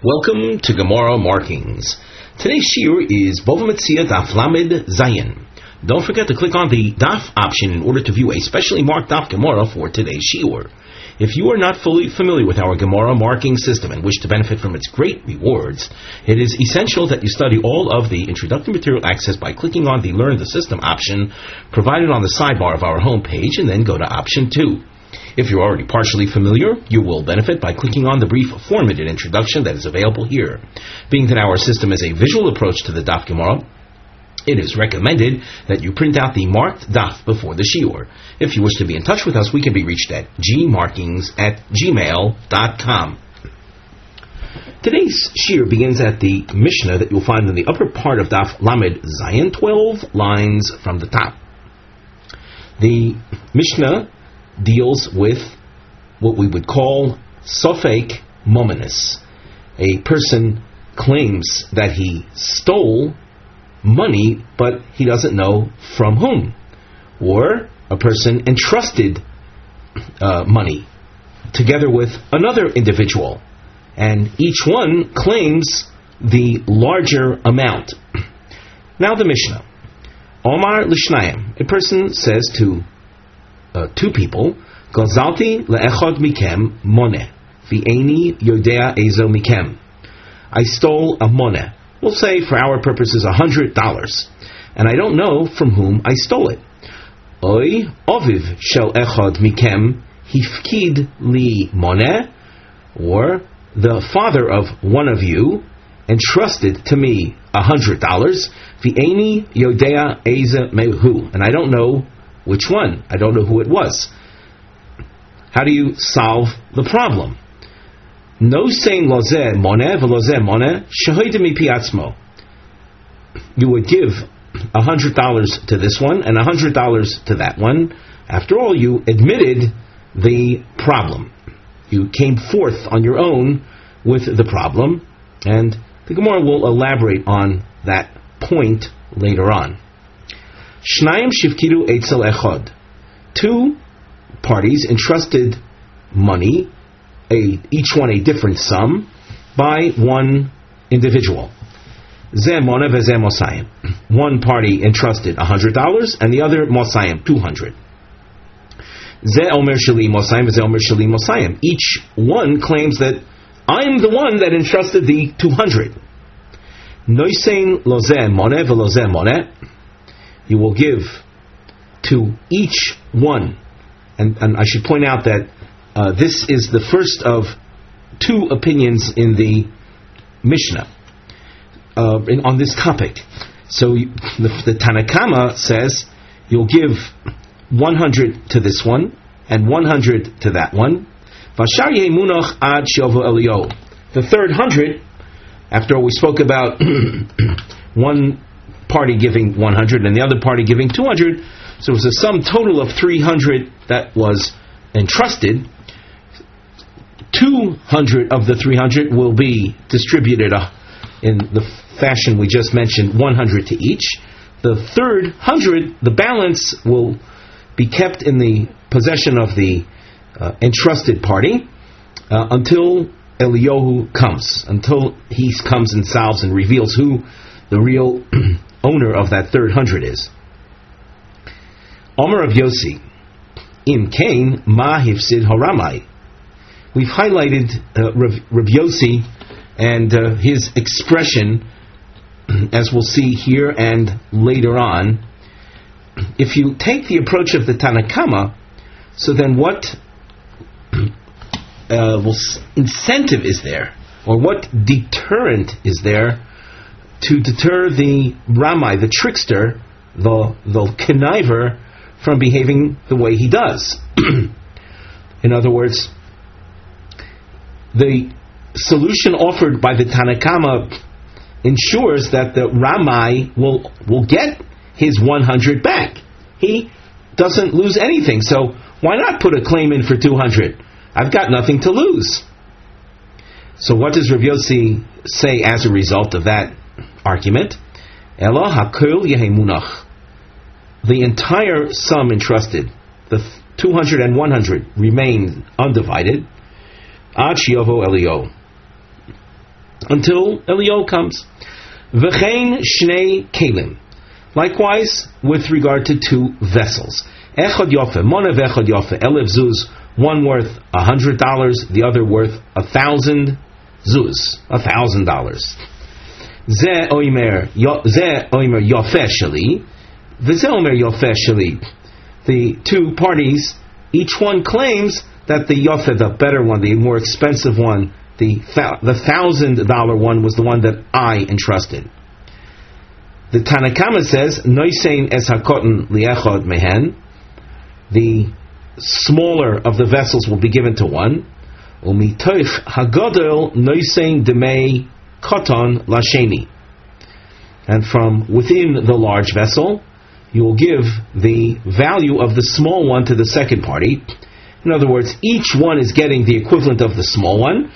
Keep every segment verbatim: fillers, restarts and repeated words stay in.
Welcome to Gemara Markings. Today's shiur is Bava Metzia Daf Lamed Zayin. Don't forget to click on the Daf option in order to view a specially marked Daf Gemara for today's shiur. If you are not fully familiar with our Gemara marking system and wish to benefit from its great rewards, it is essential that you study all of the introductory material accessed by clicking on the Learn the System option provided on the sidebar of our homepage and then go to option two. If you're already partially familiar, you will benefit by clicking on the brief formatted introduction that is available here. Being that our system is a visual approach to the Daf Gemara, it is recommended that you print out the marked Daf before the shiur. If you wish to be in touch with us, we can be reached at gmarkings at gmail dot com. Today's shiur begins at the Mishnah that you'll find in the upper part of Daf Lamed Zayin, twelve lines from the top. The Mishnah deals with what we would call Sofek Mominus. A person claims that he stole money, but he doesn't know from whom. Or a person entrusted uh, money together with another individual, and each one claims the larger amount. Now the Mishnah. Omar Lishnayim. A person says to Uh, two people, Gazalti le'echad mikem moneh, v'eini yodea ezo mikem. I stole a moneh, we'll say for our purposes a hundred dollars, and I don't know from whom I stole it. Oy oviv shel echad mikem hifkid li moneh, or the father of one of you entrusted to me a hundred dollars, v'eini yodea ezo mehu, and I don't know which one? I don't know who it was. How do you solve the problem? No saying lozeh moneh v'lozeh moneh shahoidim mipi atzmo. You would give a hundred dollars to this one and a hundred dollars to that one. After all, you admitted the problem. You came forth on your own with the problem, and the Gemara will elaborate on that point later on. Shnayim shivkidu eitzel echad. Two parties entrusted money, a, each one a different sum, by one individual. Zeh moneh v'zeh mosayim. One party entrusted a hundred dollars, and the other mosayim two hundred. Zeh omer sheli mosayim v'zeh omer sheli mosayim. Each one claims that I'm the one that entrusted the two hundred. Noisein lozeh moneh v'lozeh moneh. You will give to each one, and, and I should point out that uh, this is the first of two opinions in the Mishnah uh, in, on this topic. So you, the, the Tanakama says you'll give one hundred to this one and one hundred to that one. The third hundred, after all we spoke about one party giving one hundred and the other party giving two hundred, so it was a sum total of three hundred that was entrusted. two hundred of the three hundred will be distributed uh, in the fashion we just mentioned, one hundred to each. The third hundred, the balance, will be kept in the possession of the uh, entrusted party uh, until Eliyahu comes, until he comes and solves and reveals who the real owner of that third hundred is. Omer of Yossi, Im Kain Ma Hifsid Haramai. We've highlighted uh, Rav, Rav Yossi and uh, his expression, as we'll see here and later on. If you take the approach of the Tanakama, so then what uh, will, incentive is there, or what deterrent is there to deter the Ramai, the trickster, the, the conniver, from behaving the way he does? In other words, the solution offered by the Tanakama ensures that the Ramai will, will get his one hundred back. He doesn't lose anything, so why not put a claim in for two hundred? I've got nothing to lose. So what does Rav Yossi say as a result of that argument? Ela hakol yehemunach. The entire sum entrusted, the two hundred and one hundred, remain undivided. Ad shiyovo Eliyahu. until Elio comes. V'chein shnei kelim. Likewise, with regard to two vessels. Echad yofe, mona v'echad yofe, elef zuz, one worth a hundred dollars, the other worth a thousand zuz, a thousand dollars. Ze oimer, ze oimer yofe sheli, v'ze oimer yofe sheli. The two parties, each one claims that the yofe, the better one, the more expensive one, the the thousand dollar one was the one that I entrusted. The Tanakama says, Noisein es hakoten liechod mehen, the smaller of the vessels will be given to one. Umitoich hagodol noisein demei koton lasheni. And from within the large vessel, you will give the value of the small one to the second party. In other words, each one is getting the equivalent of the small one.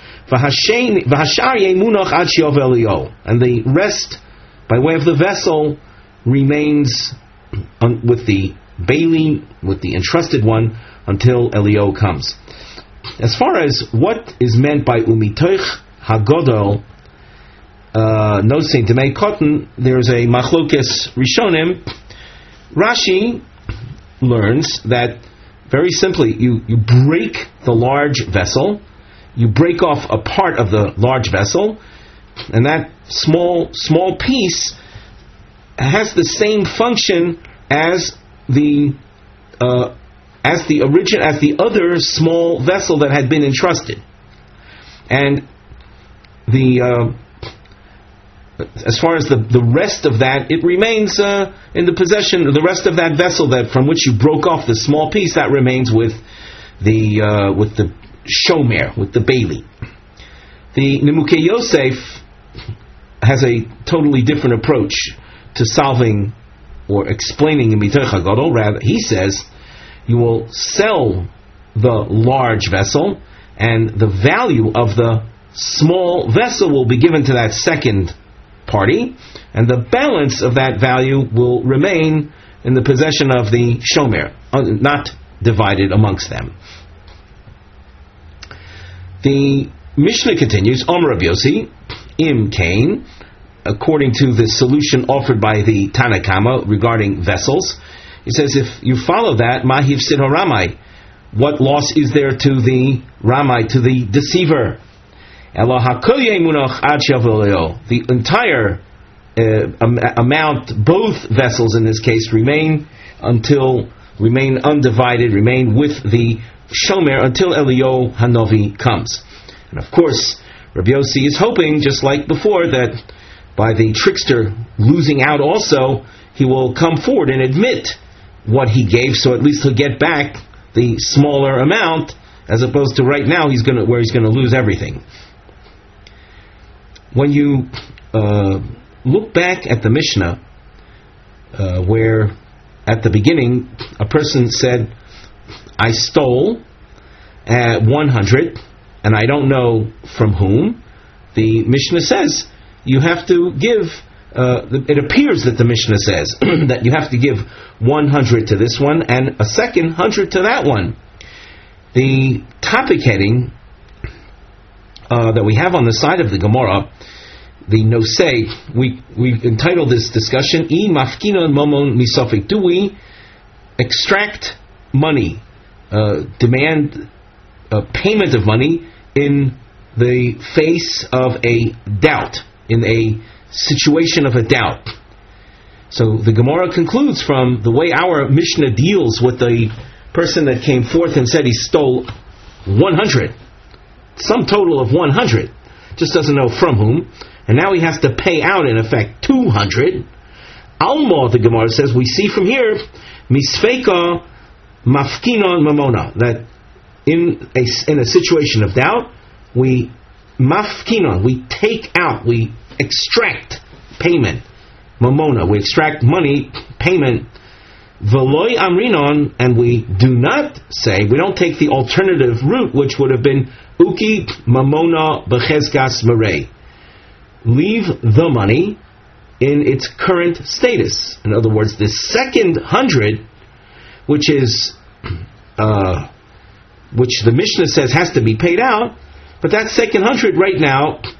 And the rest, by way of the vessel, remains on, with the bailey, with the entrusted one, until Elio comes. As far as what is meant by umitoich hagodol, uh, noticing to make cotton, there's a machlokes rishonim. Rashi learns that very simply, you, you break the large vessel, you break off a part of the large vessel, and that small small piece has the same function as the uh, as the origin as the other small vessel that had been entrusted, and the uh, as far as the, the rest of that, it remains uh, in the possession. The rest of that vessel that from which you broke off the small piece, that remains with the uh, with the shomer, with the bailey. The Nimukei Yosef has a totally different approach to solving or explaining Umitoich hagodol. Rather, he says you will sell the large vessel, and the value of the small vessel will be given to that second party, and the balance of that value will remain in the possession of the shomer, not divided amongst them. The Mishnah continues, Omer Rabbi Yossi, Im Kain, according to the solution offered by the Tanakama regarding vessels. He says, if you follow that, Mahiv Sid Ramai, what loss is there to the Ramai, to the deceiver? The entire uh, am- amount, both vessels in this case, remain until remain undivided, remain with the shomer until Elio Hanovi comes. And of course, Rabbi Yossi is hoping, just like before, that by the trickster losing out also, he will come forward and admit what he gave, so at least he'll get back the smaller amount, as opposed to right now he's going to where he's going to lose everything. When you uh, look back at the Mishnah, uh, where at the beginning a person said, I stole uh, one hundred, and I don't know from whom, the Mishnah says you have to give, uh, it appears that the Mishnah says that you have to give one hundred to this one and a second one hundred to that one. The topic heading uh, that we have on the side of the Gemara, the Nosei, we we entitled this discussion, I mafkinon momon misofik. Do we extract money, uh, demand uh, payment of money in the face of a doubt, in a situation of a doubt? So the Gemara concludes from the way our Mishnah deals with the person that came forth and said he stole one hundred, some total of one hundred, just doesn't know from whom, and now he has to pay out in effect two hundred. Alma, the Gemara says, we see from here, misfeka mafkinon mamona, that in a, in a situation of doubt, we mafkinon, we take out, we extract payment, mamona, we extract money, payment, veloy amrinon, and we do not say, we don't take the alternative route, which would have been uki mamona bechezgas marei, leave the money in its current status. In other words, the second hundred, which is, uh, which the Mishnah says has to be paid out, but that second hundred right now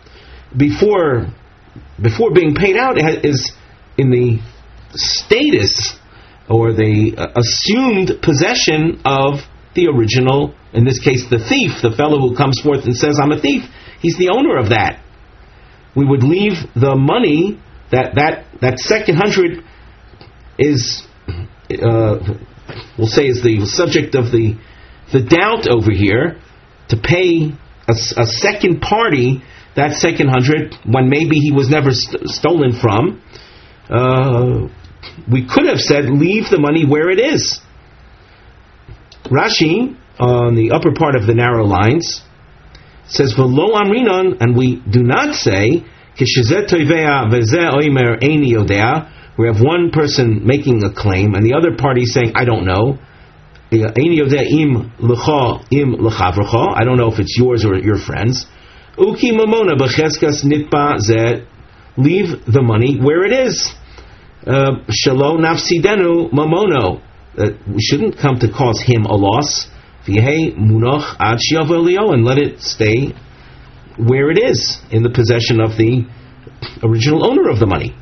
before before being paid out is in the status or the uh, assumed possession of the original, in this case the thief, the fellow who comes forth and says, I'm a thief. He's the owner of that. We would leave the money, that that, that second hundred is, uh, we'll say, is the subject of the the doubt over here, to pay a, a second party that second hundred when maybe he was never st- stolen from. Uh, we could have said, leave the money where it is. Rashi, on the upper part of the narrow lines, says, V'lo amrinon, and we do not say, K'shezeh toivea v'zeh oimer eini yodea, we have one person making a claim, and the other party saying, I don't know. Eini yodea im l'cha im l'chavrecha, I don't know if it's yours or your friend's. Uki mamona b'cheskas nitba zeh, leave the money where it is. Shalo nafsidenu mamono, that we shouldn't come to cause him a loss. V'yehei munoch ad shiavo elio, and let it stay where it is, in the possession of the original owner of the money.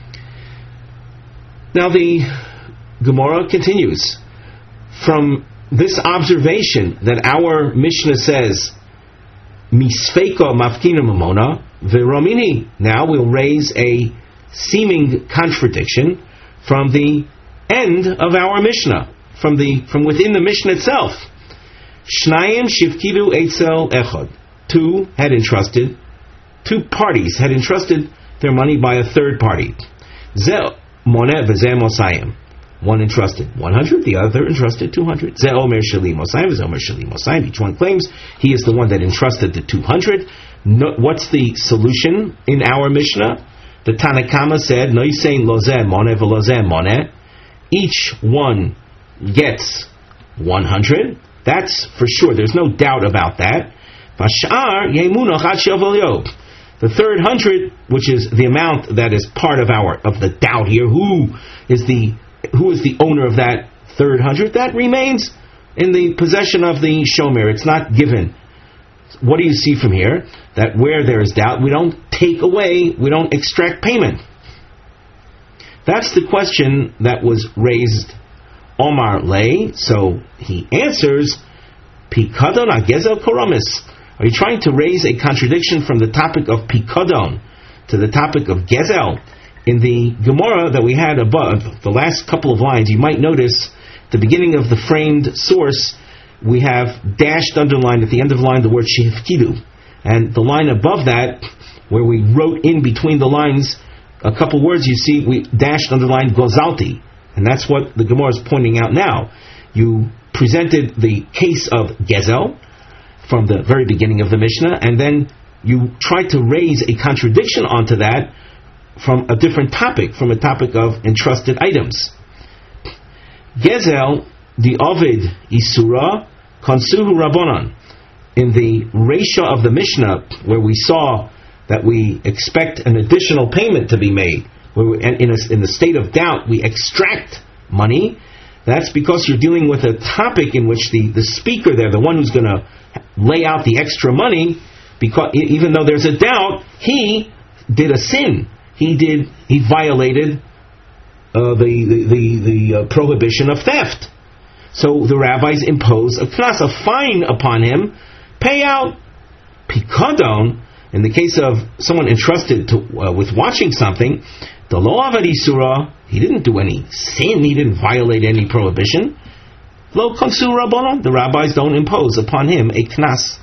Now the Gemara continues. From this observation that our Mishnah says, Misfeiko mafkina mamona, v'ramini, now we'll raise a seeming contradiction from the end of our Mishnah, from the from within the Mishnah itself. Shnayim shivkidu eitzel echad. Two had entrusted, two parties had entrusted their money by a third party. Ze moneh v'ze mosayim. One entrusted one hundred, the other entrusted two hundred. Ze omer sheli mosayim, ze omer sheli mosayim. Each one claims he is the one that entrusted the two hundred. No, what's the solution in our Mishnah? The Tanakama said, Noisein lozeh moneh v'lozeh moneh. Each one gets one hundred. That's for sure. There's no doubt about that. Vashar yemunach ad she'avol yov. The third hundred, which is the amount that is part of our of the doubt here, who is the who is the owner of that third hundred? That remains in the possession of the shomer. It's not given. What do you see from here? That where there is doubt, we don't take away, we don't extract payment. That's the question that was raised. Omar lay, so he answers, Pikadon agezel koromis. Are you trying to raise a contradiction from the topic of Pikadon to the topic of Gezel? In the Gemara that we had above, the last couple of lines, you might notice the beginning of the framed source, we have dashed underlined at the end of the line the word shehifkidu. And the line above that, where we wrote in between the lines a couple words, you see we dashed underlined gozalti. And that's what the Gemara is pointing out now. You presented the case of Gezel from the very beginning of the Mishnah, and then you tried to raise a contradiction onto that from a different topic, from a topic of entrusted items. Gezel, the Ovid Isura, Konsuhu Rabbanon. In the Reisha of the Mishnah, where we saw that we expect an additional payment to be made, where we, and in, a, in the state of doubt, we extract money, that's because you're dealing with a topic in which the, the speaker there, the one who's going to lay out the extra money, because even though there's a doubt, he did a sin. He did. He violated uh, the the the, the uh, prohibition of theft. So the rabbis impose a knas, a fine upon him. Pay out pikadon. In the case of someone entrusted to, uh, with watching something, the lo avad isura, he didn't do any sin. He didn't violate any prohibition. Lo konsu rabbanon, the rabbis don't impose upon him a knas.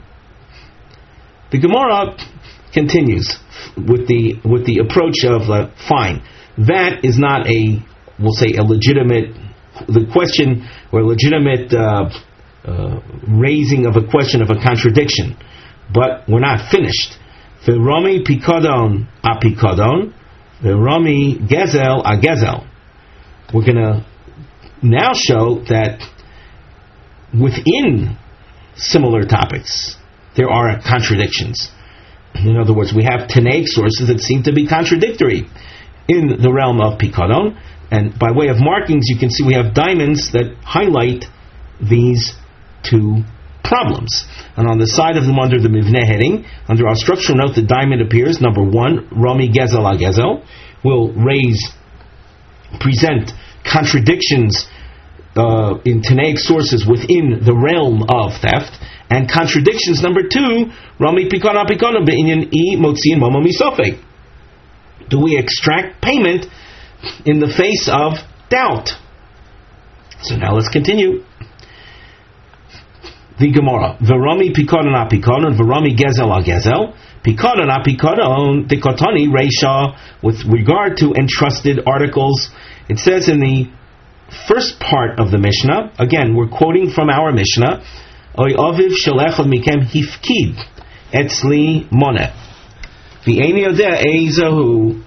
The Gemara continues with the with the approach of uh, fine. That is not a, we'll say, a legitimate, the question or legitimate uh, uh, raising of a question of a contradiction. But we're not finished. The Rami pikadon a pikadon, the Rami gezel a gezel. We're going to now show that within similar topics there are contradictions. In other words, we have Tanaic sources that seem to be contradictory in the realm of Pikadon. And by way of markings, you can see we have diamonds that highlight these two problems. And on the side of them under the Mivneh heading, under our structural note, the diamond appears. Number one, Rami Gezel HaGezel will raise, present contradictions uh, in Tanaic sources within the realm of theft. And contradictions, number two, Rami Pikona Pikona Be'inyan I Motziin Momo Misofek. Do we extract payment in the face of doubt? So now let's continue. The Gemara. V'rami Pikona Pikona V'rami Gezel HaGezel Pikona Pikona Dikotani Reisha. With regard to entrusted articles, it says in the first part of the Mishnah, again, we're quoting from our Mishnah, Oy Oviv Shalechad Mikem Hifkid Etzli Moneh. The Ein Yodeh Ezahu.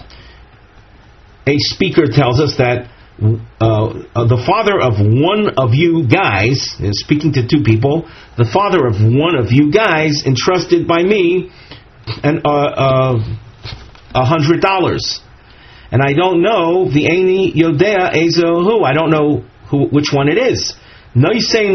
A speaker tells us that uh, uh, the father of one of you guys, is speaking to two people, the father of one of you guys entrusted by me an, uh, uh, a hundred dollars. And I don't know the Eini Yodea Ezahu. I don't know who, which one it is. So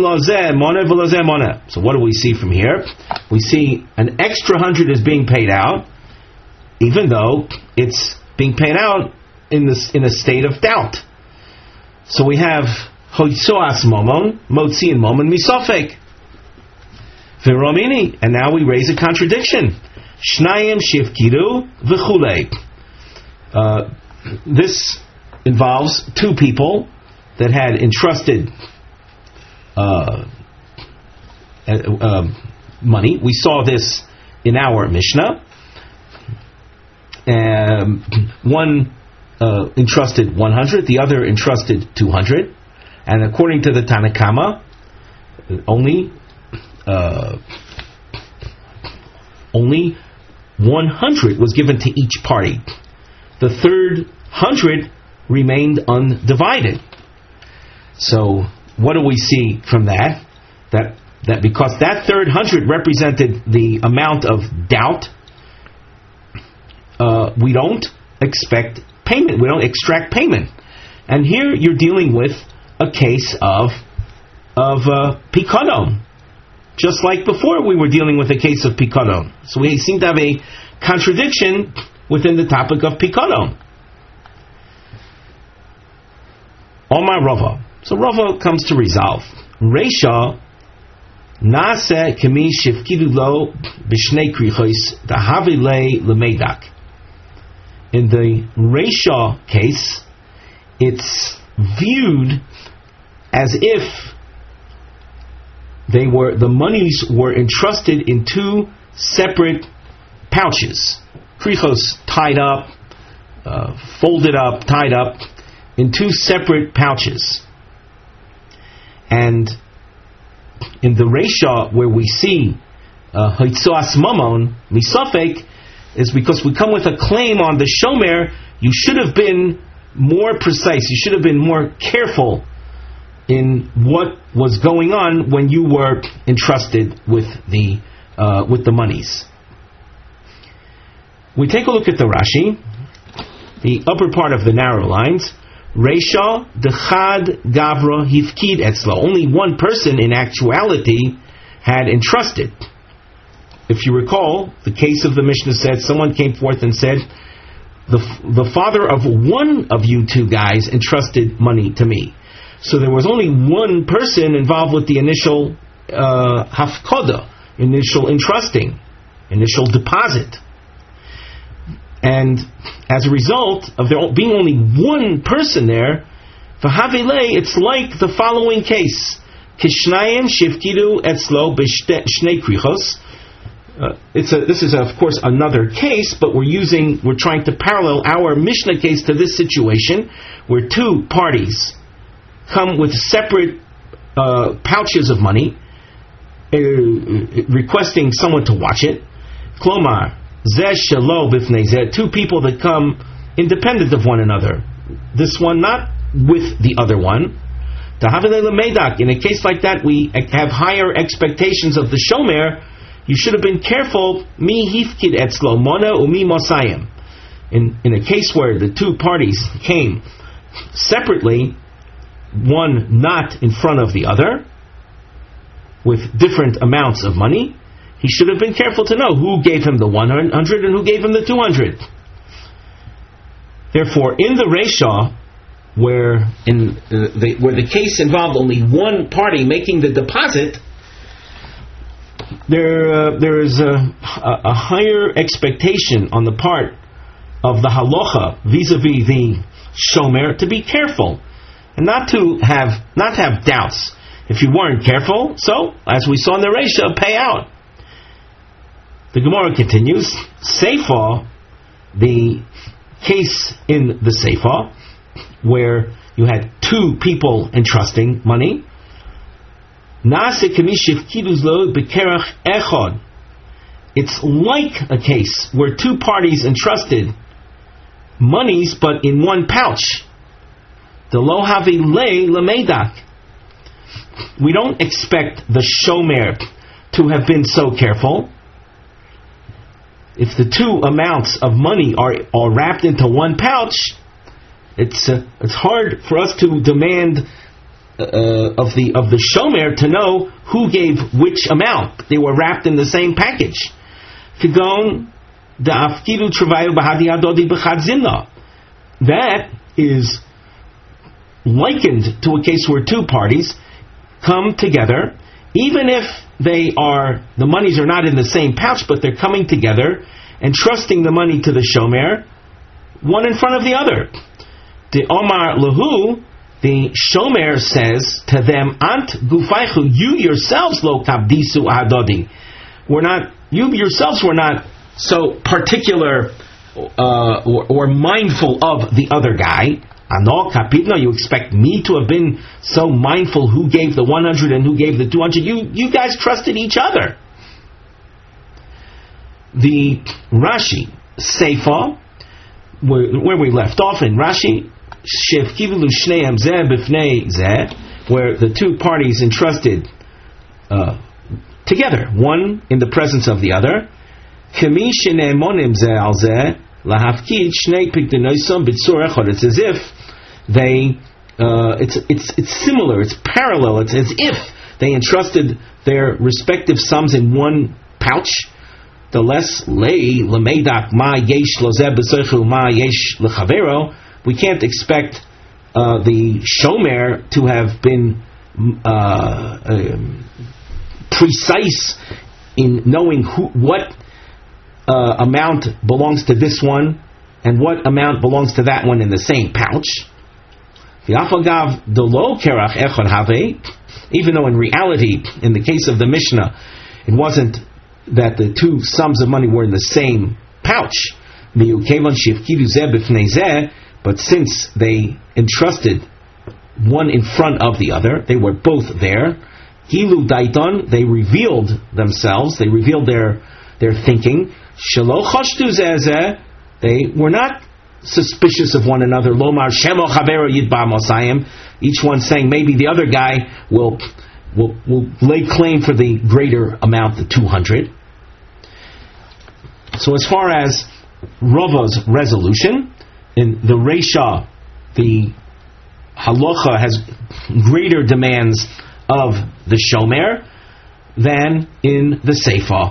what do we see from here? We see an extra hundred is being paid out, even though it's being paid out in this in a state of doubt. So we have hoitzoas momon, motziin momon misofek, v'romini, and now we raise a contradiction. Shnayim shivkidu v'chulei. Uh, this involves two people that had entrusted Uh, uh, uh, money. We saw this in our Mishnah. Um, one uh, entrusted one hundred, the other entrusted two hundred, and according to the Tanakama, only uh, only one hundred was given to each party. The third hundred remained undivided. So what do we see from that? That that because that third hundred represented the amount of doubt, uh, we don't expect payment. We don't extract payment. And here you're dealing with a case of of uh, pikadon, just like before we were dealing with a case of pikadon. So we seem to have a contradiction within the topic of pikadon. Omar Rava. So Rava comes to resolve. Reisha nase kemi shivkidu lo b'shnei krichos dahavi le lemeidak. In the Reisha case, it's viewed as if they were the monies were entrusted in two separate pouches, krichos tied up, uh, folded up, tied up in two separate pouches. And in the Reisha, where we see Hoitzoas Mamon, Misafek, is because we come with a claim on the Shomer, you should have been more precise, you should have been more careful in what was going on when you were entrusted with the uh, with the monies. We take a look at the Rashi, the upper part of the narrow lines. Reisha dechad gavra hifkid etzlo. Only one person in actuality had entrusted. If you recall, the case of the Mishnah said, someone came forth and said, the the father of one of you two guys entrusted money to me. So there was only one person involved with the initial uh, hafkoda, initial entrusting, initial deposit. And as a result of there being only one person there, for Havile, it's like the following case. Kishnayim shivkidu etzlo b'shnei krichos. It's a, this is a, of course another case, but we're using, we're trying to parallel our Mishnah case to this situation, where two parties come with separate uh, pouches of money, uh, requesting someone to watch it. Klomar. Two people that come independent of one another. This one not with the other one. In a case like that, we have higher expectations of the shomer. You should have been careful. Mi hifkid etzlo mona umi mosayim. In in a case where the two parties came separately, one not in front of the other, with different amounts of money, he should have been careful to know who gave him the one hundred and who gave him the two hundred. Therefore, in the Reisha, where in uh, the, where the case involved only one party making the deposit, there uh, there is a, a, a higher expectation on the part of the halacha vis-a-vis the shomer to be careful and not to have not have doubts. If you weren't careful, so as we saw in the Reisha, pay out. The Gemara continues, Seifa, the case in the Seifa, where you had two people entrusting money, it's like a case where two parties entrusted monies, but in one pouch. The lo havi lei lemeidak. We don't expect the shomer to have been so careful. If the two amounts of money are, are wrapped into one pouch, it's uh, it's hard for us to demand uh, of the of the shomer to know who gave which amount. They were wrapped in the same package. That is likened to a case where two parties come together, even if they are, the monies are not in the same pouch, but they're coming together and trusting the money to the shomer, one in front of the other. The Omar Lahu, the shomer says to them, Ant gufaychu, you yourselves lo kabdisu adodi. We're not, you yourselves were not so particular uh, or, or mindful of the other guy. Anol kapitna, you expect me to have been so mindful who gave the one hundred and who gave the two hundred? You you guys trusted each other. The Rashi, Seifa, where, where we left off in Rashi, Shevkivilu shneim zeh b'fnei zeh, where the two parties entrusted uh, together, one in the presence of the other. Kemi shene'emonim zeh al zeh lahafkid shnei pikdenosom b'tzur echad. It's as if they, uh, it's it's it's similar, it's parallel. It's as if they entrusted their respective sums in one pouch. The less lei lemeidak ma yesh lozeh b'soichu ma yesh lechavero. We can't expect uh, the shomer to have been uh, um, precise in knowing who, what uh, amount belongs to this one and what amount belongs to that one in the same pouch. Even though in reality, in the case of the Mishnah, it wasn't that the two sums of money were in the same pouch. But since they entrusted one in front of the other, they were both there. Gilu daiton, they revealed themselves, they revealed their their thinking. Shelo chashtu zeh, they were not suspicious of one another. Lomar shemo chavero yidba mosayim. Each one saying maybe the other guy will will will lay claim for the greater amount, the two hundred. So as far as Rava's resolution, in the Reisha, the halacha has greater demands of the shomer than in the Seifa.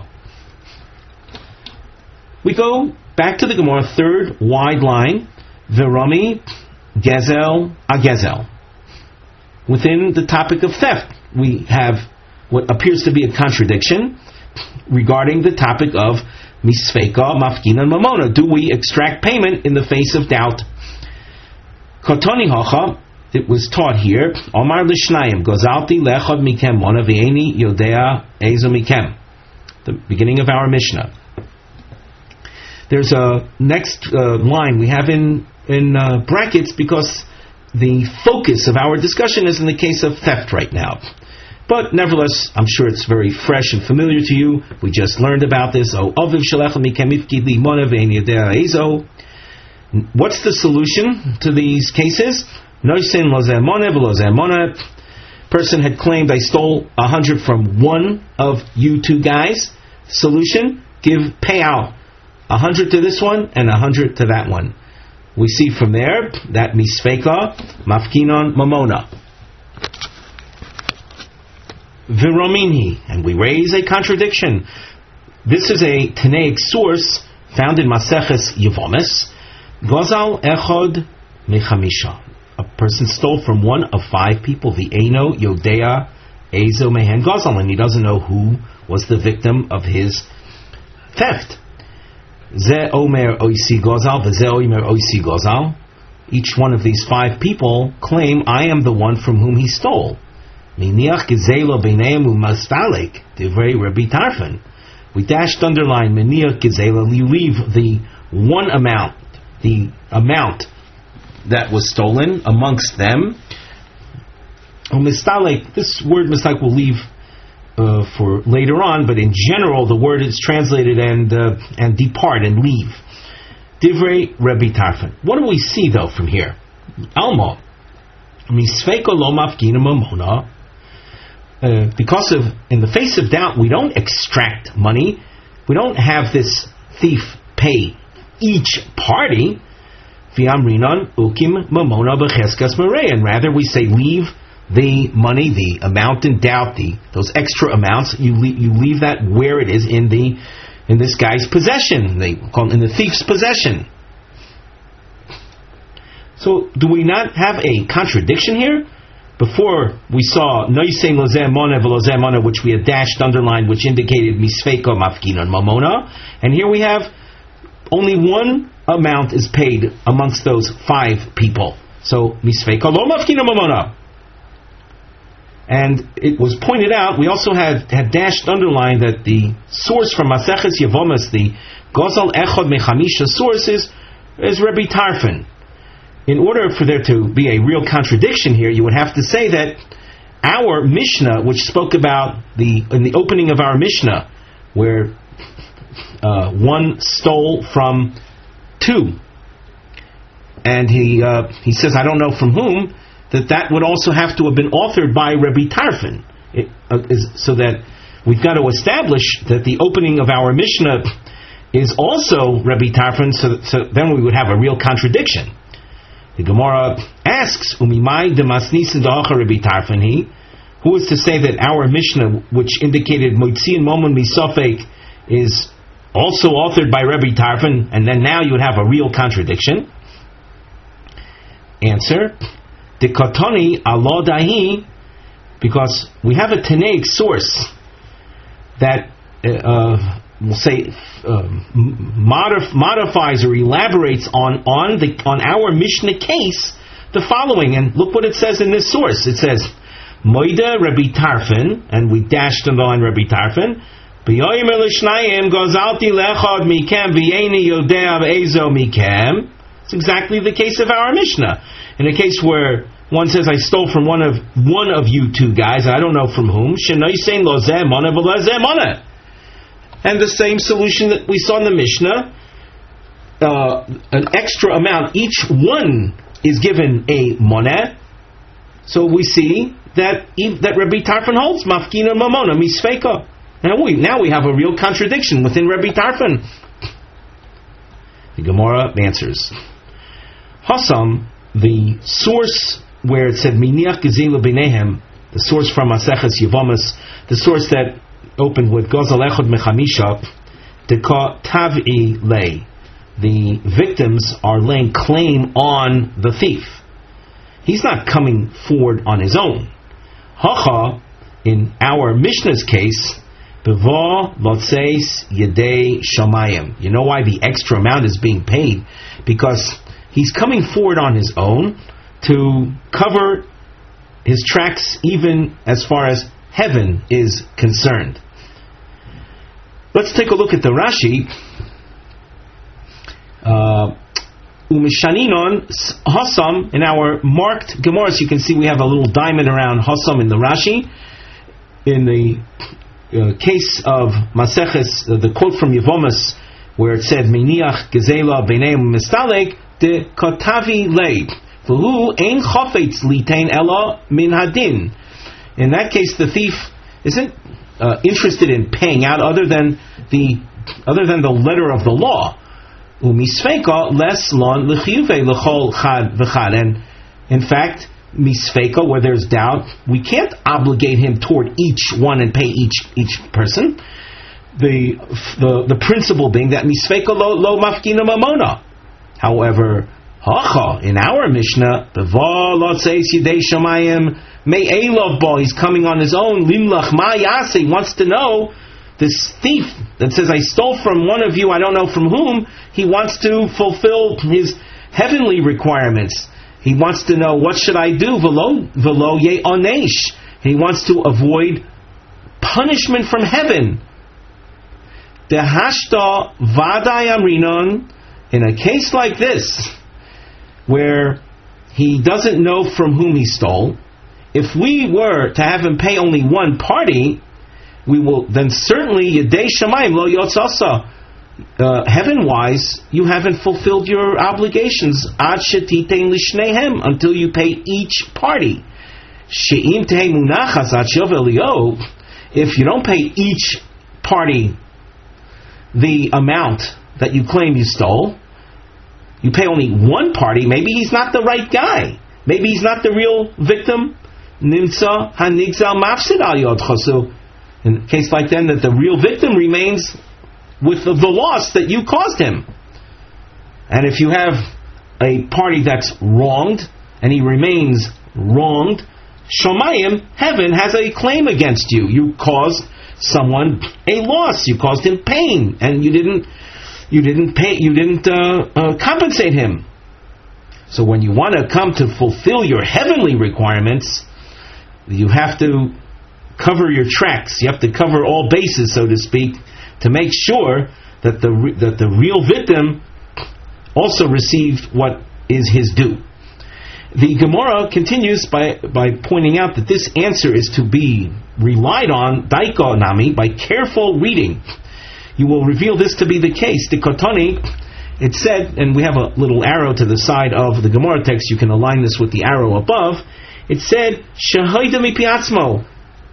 We go back to the Gemara, third wide line, Virami, Gezel, Agezel. Within the topic of theft, we have what appears to be a contradiction regarding the topic of Misfeka, Mafkina, and Mamona. Do we extract payment in the face of doubt? Kotoni Hocha, it was taught here, Omar Lishnayim, Gozalti Lechad Mikem, Mona V'eni Yodea Ezo Mikem. The beginning of our Mishnah. There's a next uh, line we have in, in uh, brackets because the focus of our discussion is in the case of theft right now. But nevertheless, I'm sure it's very fresh and familiar to you. We just learned about this. What's the solution to these cases? Person had claimed I stole a hundred from one of you two guys. Solution: give payout a hundred to this one and a hundred to that one. We see from there that misfeka, mafkinon, mamona. Viromini, and we raise a contradiction. This is a Tanaic source found in Maseches Yevomis. Gozal echod mechamisha. A person stole from one of five people. The Eino Yodea Ezo Mehen Gozal, and he doesn't know who was the victim of his theft. Ze Omer Oisi Gozal, Ze Omer Oisi Gozal. Each one of these five people claim, I am the one from whom he stole. Miniach Gezelo Beineim Umastalik, Divrei Rabbi Tarfon. We dashed underline Miniach Gezelo. You leave the one amount, the amount that was stolen amongst them. Umastalik, this word mistake will leave uh, for later on, but in general the word is translated and uh, and depart and leave. Divrei Rabbi Tarfon. What do we see though from here? Alma misfeiko lo mafkina mamona. Because of, in the face of doubt, we don't extract money. We don't have this thief pay each party. V'amrinan ukim mamona b'cheskas marei, and rather we say leave the money, the amount in doubt, the those extra amounts. You leave, you leave that where it is in the in this guy's possession. They call it in the thief's possession. So, do we not have a contradiction here? Before we saw Noisei Lozeh Mona Velozeh Mona, which we had dashed underlined, which indicated Misfeiko Mafkinon Mamona, and here we have only one amount is paid amongst those five people. So Misfeiko Lo Mafkinon Mamona. And it was pointed out, we also had, had dashed underlined that the source from Maseches Yevomis, the Gozal Echod Mechamisha source is, is Rabbi Tarfon. In order for there to be a real contradiction here, you would have to say that our Mishnah, which spoke about the in the opening of our Mishnah, where uh, one stole from two, and he uh, he says, I don't know from whom, that that would also have to have been authored by Rabbi Tarfon. It, uh, is, so that we've got to establish that the opening of our Mishnah is also Rabbi Tarfon, so, so then we would have a real contradiction. The Gemara asks, Umimai demasnisin da'acha Rabbi Tarfon he, who is to say that our Mishnah, which indicated Moitziin Momon Misofek, is also authored by Rabbi Tarfon, and then now you would have a real contradiction? Answer, the Katoni Allah Dahi, because we have a Tanaic source that uh, we'll say uh, modif- modifies or elaborates on on the on our Mishnah case the following, and look what it says in this source. It says Moida Rabbi Tarfon, and we dashed on the line Rabbi Tarfon. B'yoyim elishnayim gozalti lechad mikem v'yeni yodea v'ezo mikem. It's exactly the case of our Mishnah. In a case where one says, I stole from one of one of you two guys, I don't know from whom. Shenoisein lozeh mona v'lozeh mona. And the same solution that we saw in the Mishnah, uh, an extra amount, each one is given a moneh. So we see that that Rabbi Tarfon holds mafkina mamona misfeika. Now we now we have a real contradiction within Rabbi Tarfon. The Gemara answers, Hasam, the source where it said miniach gezila b'nehem, the source from Maseches Yevomis, the source that opened with Gozal Echod Mechamisha, Deka Tavi lay. The victims are laying claim on the thief. He's not coming forward on his own. Hacha, in our Mishnah's case, Beva Lotzeis Yedei Shamayim. You know why the extra amount is being paid? Because he's coming forward on his own to cover his tracks even as far as heaven is concerned. Let's take a look at the Rashi. Umishaninon uh, Hasam, in our marked Gemaras, you can see we have a little diamond around Hasam in the Rashi. In the uh, case of Maseches, uh, the quote from Yevomis, where it said Miniach Gezela B'neim Mistalek de Katavi Leib V'hu Ein Chafetz Litain Ella Min Hadin. In that case, the thief isn't uh, interested in paying out other than the other than the letter of the law. Umisfeika les lon l'chiyuve l'chol chad v'chad. And in fact, misfeka, where there's doubt, we can't obligate him toward each one and pay each each person. The the the principle being that misfeka lo lo mafkina mamona. However, hacha in our Mishnah, b'va lo tzeis yidei shamayim may elov bo. He's coming on his own. Limlach ma yase. He wants to know. This thief that says, I stole from one of you, I don't know from whom, he wants to fulfill his heavenly requirements. He wants to know, what should I do? Velo, velo ye onesh. He wants to avoid punishment from heaven. Dehashta vaday amrinon. In a case like this, where he doesn't know from whom he stole, if we were to have him pay only one party, we will then certainly Yedei Shamayim lo yotzasa. Uh, heaven-wise, you haven't fulfilled your obligations ad shetitein lishnehem, until you pay each party. She'im tehei munachas ad shovel lio. If you don't pay each party the amount that you claim you stole, you pay only one party. Maybe he's not the right guy. Maybe he's not the real victim. Nimtza hanigzal mafsid al yodcha. In a case like that, that the real victim remains with the, the loss that you caused him. And if you have a party that's wronged, and he remains wronged, Shomayim, heaven, has a claim against you. You caused someone a loss. You caused him pain, and you didn't, you didn't pay, you didn't uh, uh, compensate him. So when you want to come to fulfill your heavenly requirements, you have to cover your tracks. You have to cover all bases, so to speak, to make sure that the re- that the real victim also received what is his due. The Gemara continues by by pointing out that this answer is to be relied on, daiko nami, by careful reading. You will reveal this to be the case. The Kotani, it said, and we have a little arrow to the side of the Gemara text. You can align this with the arrow above. It said, Shahayda mi piatzmo.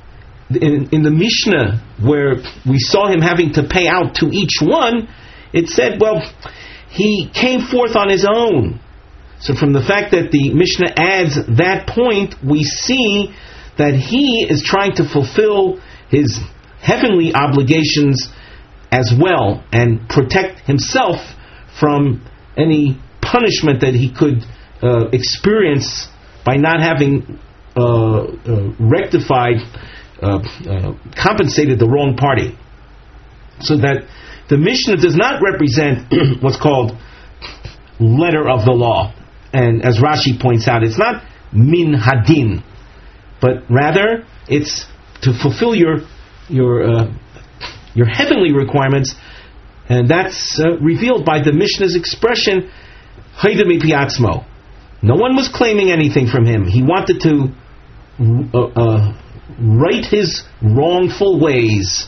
In, in the Mishnah, where we saw him having to pay out to each one, it said, well, he came forth on his own. So from the fact that the Mishnah adds that point, we see that he is trying to fulfill his heavenly obligations as well, and protect himself from any punishment that he could uh, experience by not having uh, uh, rectified Uh, uh, compensated the wrong party. So that the Mishnah does not represent what's called letter of the law. And as Rashi points out, it's not min hadin, but rather it's to fulfill your your uh, your heavenly requirements, and that's uh, revealed by the Mishnah's expression, Hayda mi piatzmo. No one was claiming anything from him. He wanted to uh, uh, right his wrongful ways.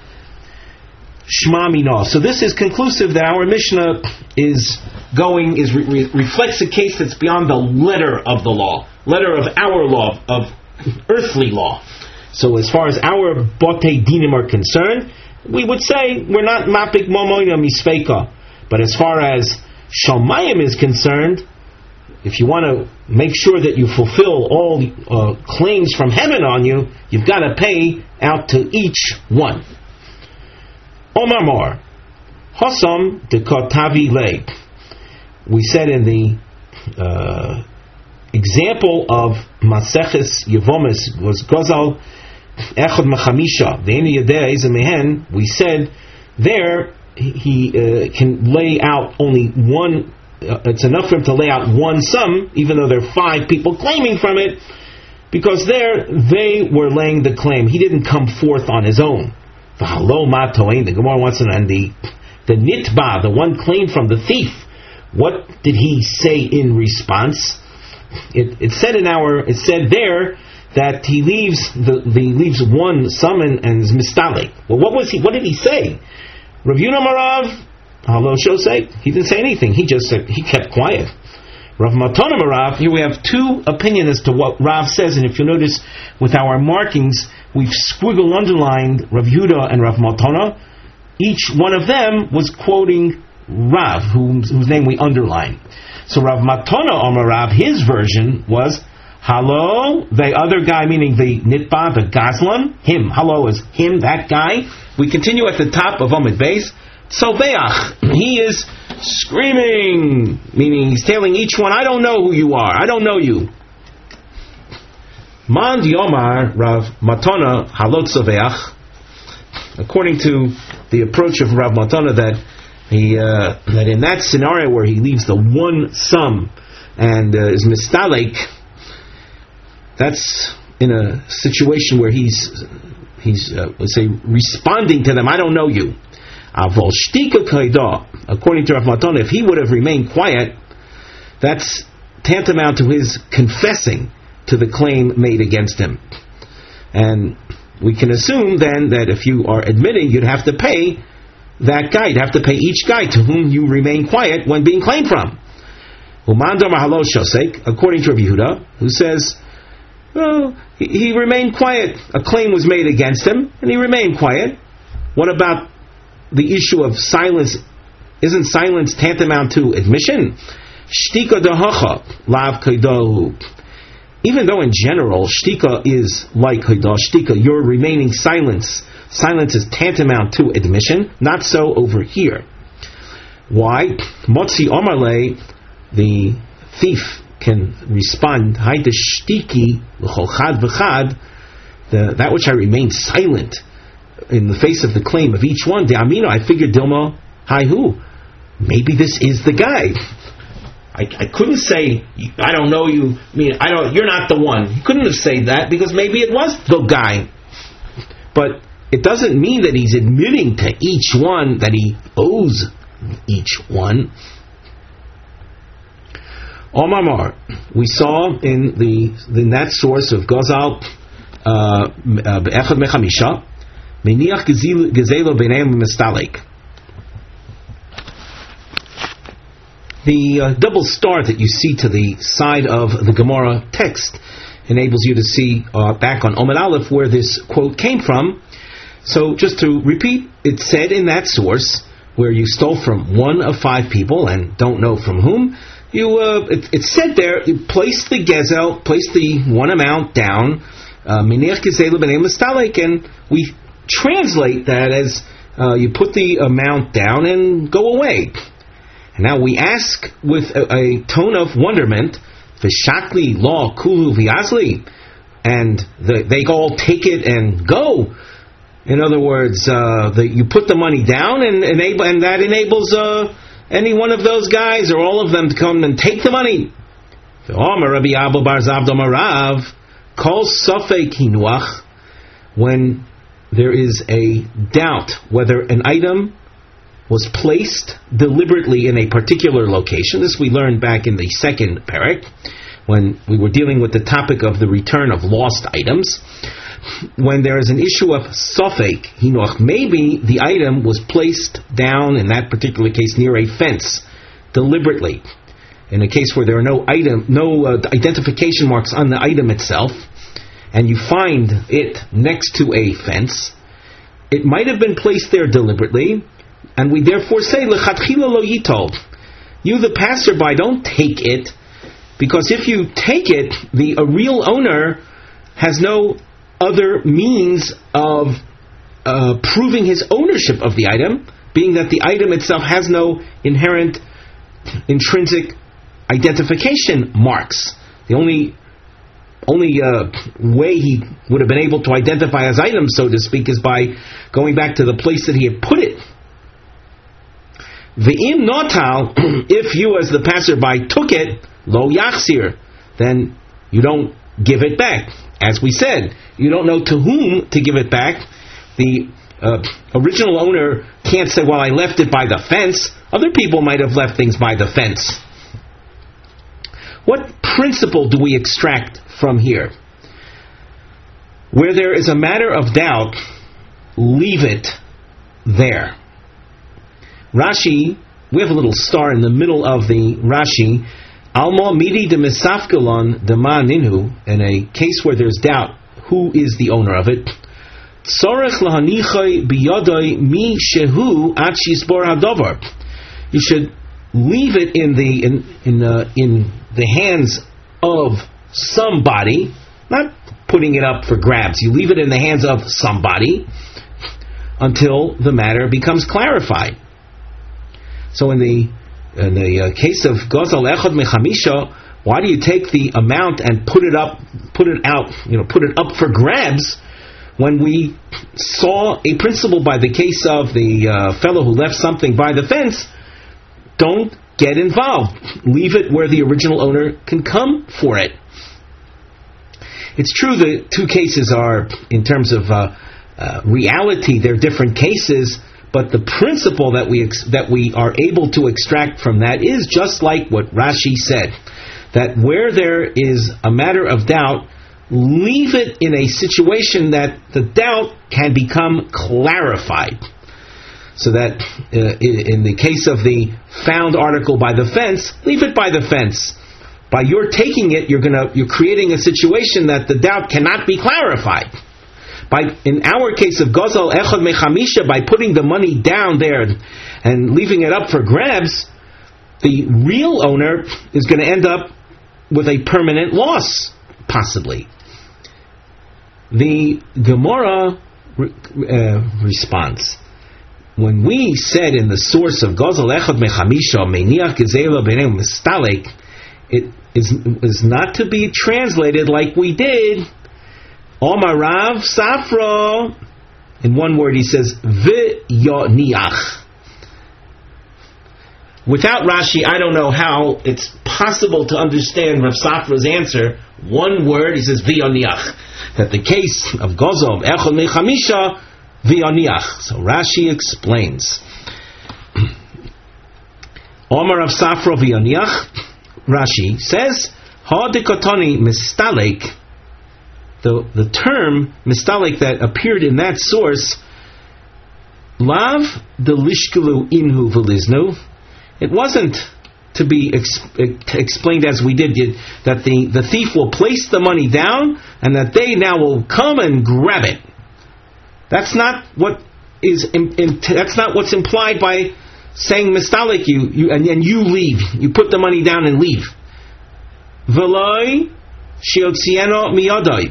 Shma mina. So this is conclusive that our Mishnah is going, is re- re- reflects a case that's beyond the letter of the law, letter of our law, of earthly law. So as far as our botei dinim are concerned, we would say we're not mapik momoina misfeka. But as far as Shamayim is concerned, if you want to make sure that you fulfill all uh, claims from heaven on you, you've got to pay out to each one. Omar Mor, Hossam de Kotavi Le. We said in the uh, example of Maseches Yevomis was Gozal Echad Machamisha. Ve'eni Yedei Eze Mehen. We said there he uh, can lay out only one. Uh, it's enough for him to lay out one sum, even though there are five people claiming from it, because there they were laying the claim. He didn't come forth on his own. The Gemara wants to know, and the the nitba, the one claimed from the thief, what did he say in response? It, it said in our, it said there that he leaves the, the leaves one sum and, and is mistalik. Well, what was he? What did he say? Rav Yuna Marav. Hello, Shosei. He didn't say anything. He just said, he kept quiet. Rav Matana Rav, here we have two opinions as to what Rav says, and if you notice with our markings, we've squiggled underlined Rav Yehuda and Rav Matana. Each one of them was quoting Rav, whose, whose name we underline. So Rav Matana Amar Rav, his version was Hello, the other guy, meaning the nitba, the gazlan, him. Hello is him, that guy. We continue at the top of Amud Beis. Tzoveach, he is screaming, meaning he's telling each one, I don't know who you are, I don't know you. Man Yomar Rav Matana Halot Tzoveach, according to the approach of Rav Matana, that he uh, that in that scenario where he leaves the one sum and uh, is mistalek, that's in a situation where he's he's uh, let's say responding to them. I don't know you. Avol shtika kaida. According to Rav Matana, if he would have remained quiet, that's tantamount to his confessing to the claim made against him. And we can assume then that if you are admitting, you'd have to pay that guy. You'd have to pay each guy to whom you remain quiet when being claimed from. According to Rav Yehuda, who says, well, he, he remained quiet. A claim was made against him, and he remained quiet. What about the issue of silence? Isn't silence tantamount to admission? Shtika dahacha lav kaidahu. Even though in general shtika is like kaidah, shtika, your remaining silence, silence is tantamount to admission. Not so over here. Why? Motzi omarle, the thief can respond, Haida shtiki l'chol chad v'chad, that which I remain silent in the face of the claim of each one. De amino, I figured Dilma, hi who? Maybe this is the guy. I, I couldn't say, I don't know you, I mean, I don't, you're not the one. He couldn't have said that because maybe it was the guy. But it doesn't mean that he's admitting to each one that he owes each one. Omar, we saw in the in that source of Gozal Be'echad Mechamisha, Meniach Gezelo B'neim Mistalek. The uh, double star that you see to the side of the Gemara text enables you to see uh, back on Omar Aleph where this quote came from. So just to repeat, it said in that source where you stole from one of five people and don't know from whom. You, uh, it, it said there, you place the gezel, place the one amount down, minech gezel b'nei mistalek, and we translate that as uh, you put the amount down and go away. And now we ask with a, a tone of wonderment, v'shakli law kulu v'yazli, and the, they all take it and go. In other words, uh, the, you put the money down, and enable, and that enables Uh, any one of those guys or all of them to come and take the money. When there is a doubt whether an item was placed deliberately in a particular location, this we learned back in the second parak, when we were dealing with the topic of the return of lost items. When there is an issue of sofek hinuach, maybe the item was placed down, in that particular case, near a fence, deliberately. In a case where there are no item, no uh, identification marks on the item itself, and you find it next to a fence, it might have been placed there deliberately, and we therefore say, lechatchila lo yitol. You, the passerby, don't take it, because if you take it, the a real owner has no other means of uh, proving his ownership of the item, being that the item itself has no inherent intrinsic identification marks. The only only uh, way he would have been able to identify his item, so to speak, is by going back to the place that he had put it. V'im notal, if you as the passerby took it, lo yachsir, then you don't give it back. As we said, you don't know to whom to give it back. The uh, original owner can't say, well, I left it by the fence. Other people might have left things by the fence. What principle do we extract from here? Where there is a matter of doubt, leave it there. Rashi, we have a little star in the middle of the Rashi. Alma midi de misafkalon de ma ninhu, in a case where there's doubt, who is the owner of it? Tzorech lahanichai biyadai mi shehu at shisbor hadavar. You should leave it in the in in uh, in the hands of somebody, not putting it up for grabs. You leave it in the hands of somebody until the matter becomes clarified. So in the in the uh, case of Gozal Echad Mechamisha, why do you take the amount and put it up, put it out, you know, put it up for grabs, when we saw a principle by the case of the uh, fellow who left something by the fence? Don't get involved. Leave it where the original owner can come for it. It's true the two cases are, in terms of uh, uh, reality, they're different cases, but the principle that we ex- that we are able to extract from that is just like what Rashi said, that where there is a matter of doubt, leave it in a situation that the doubt can become clarified. So that uh, in the case of the found article by the fence, leave it by the fence. By your taking it, you're gonna you're creating a situation that the doubt cannot be clarified. By in our case of Gozal Echad Mechamisha, by putting the money down there and leaving it up for grabs, the real owner is going to end up with a permanent loss, possibly. The Gemara uh, responds, when we said in the source of Gozal Echad Mechamisha Meiniach Gezela B'nei Mistalek, it is, is not to be translated like we did. Omar Rav Safra, in one word he says V'yoniach. Without Rashi, I don't know how it's possible to understand Rav Safra's answer. One word, he says V'yoniach. That the case of Gozal Echad Mechamisha V'yoniach. So Rashi explains. Omar Rav Safra V'yoniach. Rashi says, Ha dekotoni mistalek, the the term mistalek that appeared in that source, lav delishkelu inhu veliznu. It wasn't to be ex- explained as we did, that the, the thief will place the money down and that they now will come and grab it. That's not what is in, in, that's not what's implied by saying mistalek you, you and then you leave. You put the money down and leave. V'loi shiotzieno miyadai.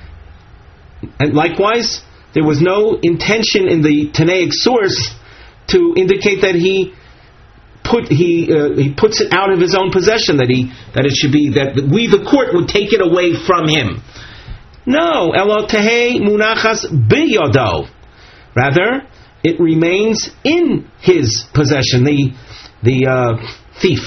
And likewise, there was no intention in the Tanaic source to indicate that he put he uh, he puts it out of his own possession, that he that it should be that we the court would take it away from him. No, elo tehei munachas biyado. Rather, it remains in his possession, the the uh, thief.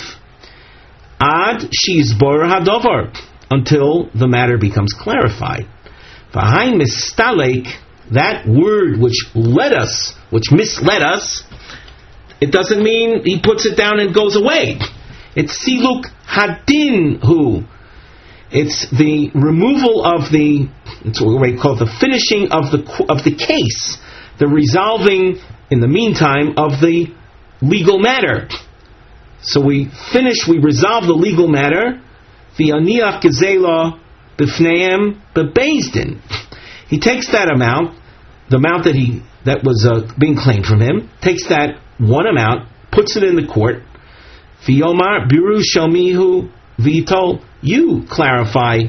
Ad shizbor hadovar, until the matter becomes clarified. V'hai mistalek, that word which led us, which misled us, it doesn't mean he puts it down and goes away. It's siluk hadin hu. It's the removal of the, it's what we call the finishing of the of the case, the resolving in the meantime of the legal matter. So we finish, we resolve the legal matter. V'yaniach gezela b'fneim bebezdin. He takes that amount, the amount that he that was uh, being claimed from him, takes that one amount, puts it in the court. V'yomar biru shomihu v'yitol. You clarify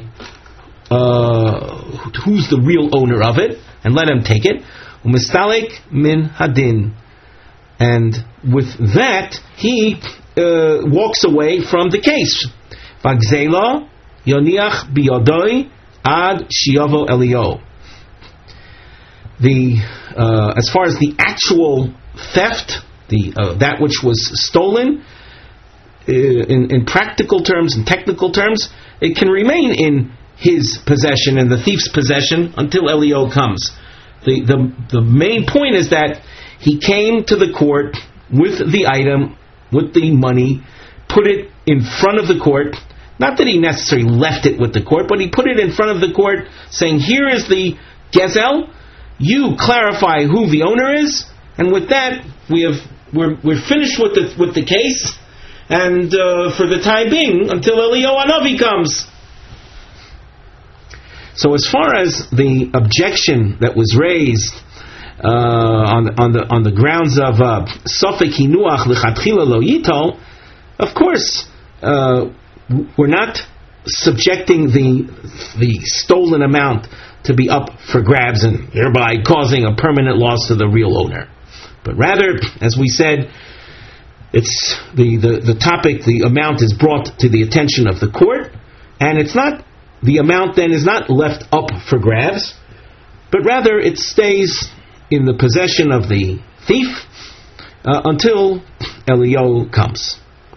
uh, who's the real owner of it, and let him take it. Umistalek min hadin. And with that, he uh, walks away from the case. V'gzela yoniach biyodoi ad shiyavo elio. The uh, as far as the actual theft, the uh, that which was stolen, uh, in, in practical terms and technical terms, it can remain in his possession, in the thief's possession, until Elio comes. The, the the main point is that he came to the court with the item, with the money, put it in front of the court. Not that he necessarily left it with the court, but he put it in front of the court, saying, "Here is the gezel. You clarify who the owner is." And with that, we have we're we're finished with the with the case, and uh, for the time being, until Elio Hanavi comes. So, as far as the objection that was raised uh, on the, on the on the grounds of Sofek Hinuach Lechatchila Lo Yitol, of course, uh, we're not subjecting the the stolen amount to be up for grabs and thereby causing a permanent loss to the real owner. But rather, as we said, it's the, the, the topic, the amount is brought to the attention of the court, and it's not, the amount then is not left up for grabs, but rather it stays in the possession of the thief uh, until Eliyahu comes.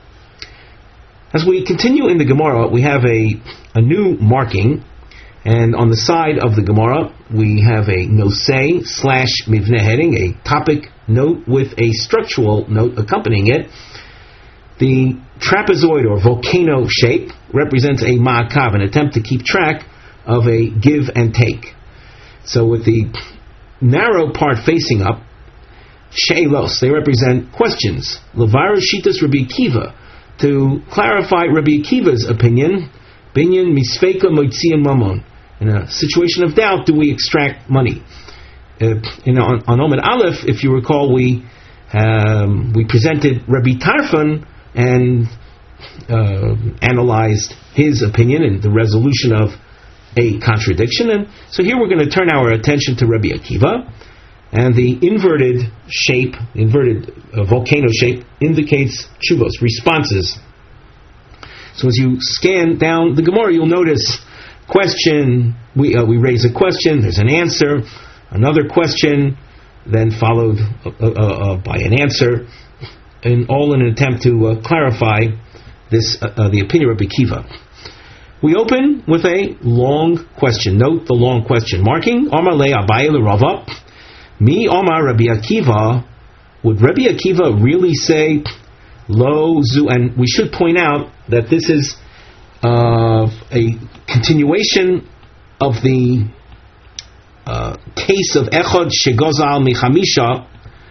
As we continue in the Gemara, we have a, a new marking, and on the side of the Gemara, we have a nosei slash mivneh heading, a topic note with a structural note accompanying it. The trapezoid or volcano shape represents a ma'akav, an attempt to keep track of a give and take. So with the narrow part facing up, she'elos, they represent questions. Levar shitas Rabbi Akiva, to clarify Rabbi Akiva's opinion, binyan misfeika moitzian mamon. In a situation of doubt, do we extract money? Uh, in, on, on Omid Aleph, if you recall, we um, we presented Rabbi Tarfon and uh, analyzed his opinion and the resolution of a contradiction. And so here we're going to turn our attention to Rabbi Akiva, and the inverted shape, inverted uh, volcano shape, indicates tshuvos, responses. So as you scan down the Gemara, you'll notice question, we uh, we raise a question, there's an answer, another question, then followed uh, uh, uh, by an answer, and all in an attempt to uh, clarify this uh, uh, the opinion of Rabbi Akiva. We open with a long question. Note the long question marking. Omar le Abaye le Rava. Mi Omar Rabbi Akiva. Would Rabbi Akiva really say lo zu? And we should point out that this is uh, a continuation of the uh, case of Echad Shegozal Michamisha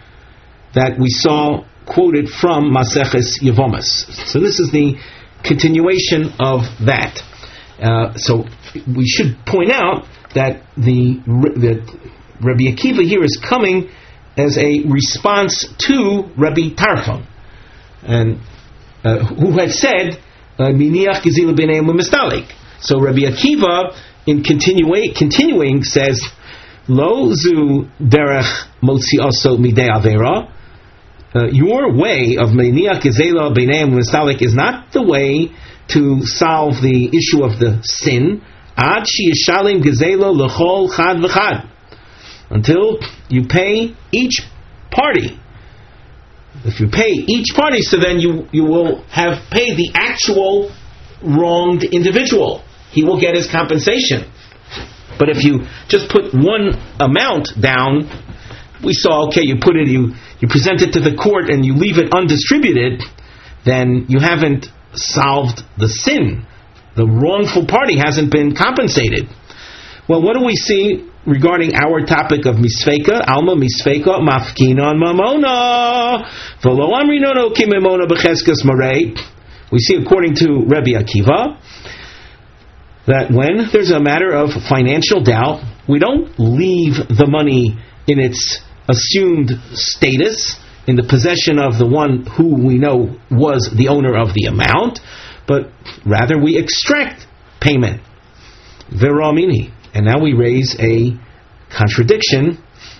that we saw quoted from Maseches Yevomas. So this is the continuation of that. Uh, so we should point out that the that Rabbi Akiva here is coming as a response to Rabbi Tarfon, and uh, who had said Miniach Gezila B'nei Mistalik. So Rabbi Akiva, in continua- continuing, says Lo zu derech motzi aso midei avera. Uh, your way of Miniach Gezela B'nei Mistalik is not the way to solve the issue of the sin. Ad sheyishalim gezela lechol chad v'chad, until you pay each party. If you pay each party, so then you, you will have paid the actual wronged individual. He will get his compensation. But if you just put one amount down, we saw, okay, you put it, you, you present it to the court and you leave it undistributed, then you haven't solved the sin. The wrongful party hasn't been compensated. Well, what do we see regarding our topic of misfeika? Alma misfeika mafkina mamona v'lo amrinono kimemona b'cheskas marei. We see, according to Rabbi Akiva, that when there's a matter of financial doubt, we don't leave the money in its assumed status, in the possession of the one who we know was the owner of the amount, but rather we extract payment. Veramini. And now we raise a contradiction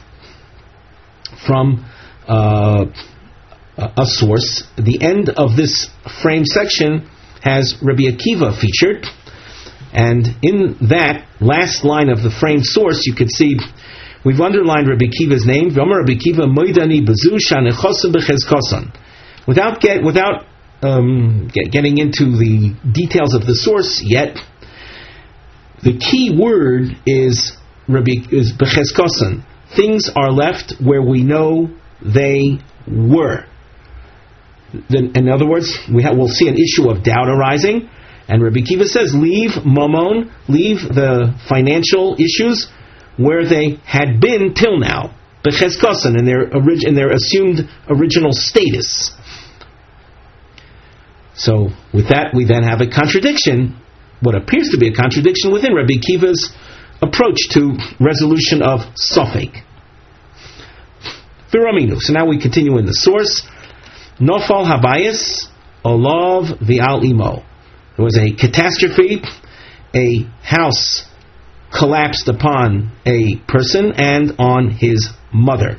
from uh, a source. The end of this frame section has Rabbi Akiva featured, and in that last line of the frame source you can see we've underlined Rabbi Akiva's name. Rabbi Akiva moidani bezu shanechosim b'chezkosan. Without get without um, get, getting into the details of the source yet, the key word is Rabbi is b'chezkosan. Things are left where we know they were. Then, in other words, we have, we'll see an issue of doubt arising, and Rabbi Akiva says, leave mamon, leave the financial issues where they had been till now, b'chezkosan, in their orig- in their assumed original status. So, with that, we then have a contradiction, what appears to be a contradiction within Rabbi Akiva's approach to resolution of sofek. Viraminu. So now we continue in the source. Nofal habayis olav v'al imo. There was a catastrophe. A house collapsed upon a person and on his mother.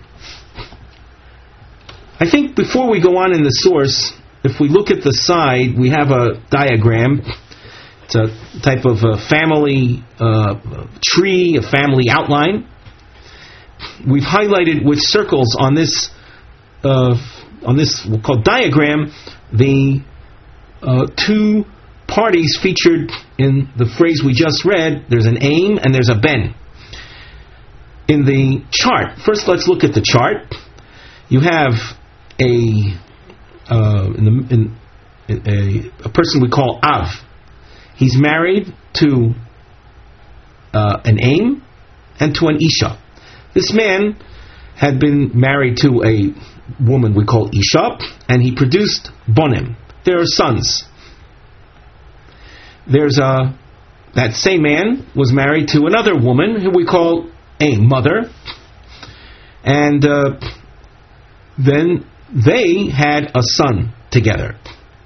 I think before we go on in the source, if we look at the side, we have a diagram. It's a type of a family uh, tree, a family outline. We've highlighted with circles on this uh, on this we'll call diagram the uh, two parties featured in the phrase we just read. There's an aim and there's a ben. In the chart, first let's look at the chart. You have a uh, in the, in, a, a person we call Av. He's married to uh, an aim and to an Isha. This man had been married to a woman we call Isha, and he produced bonim. There are sons. There's a that same man was married to another woman who we call a mother, and uh, then they had a son together.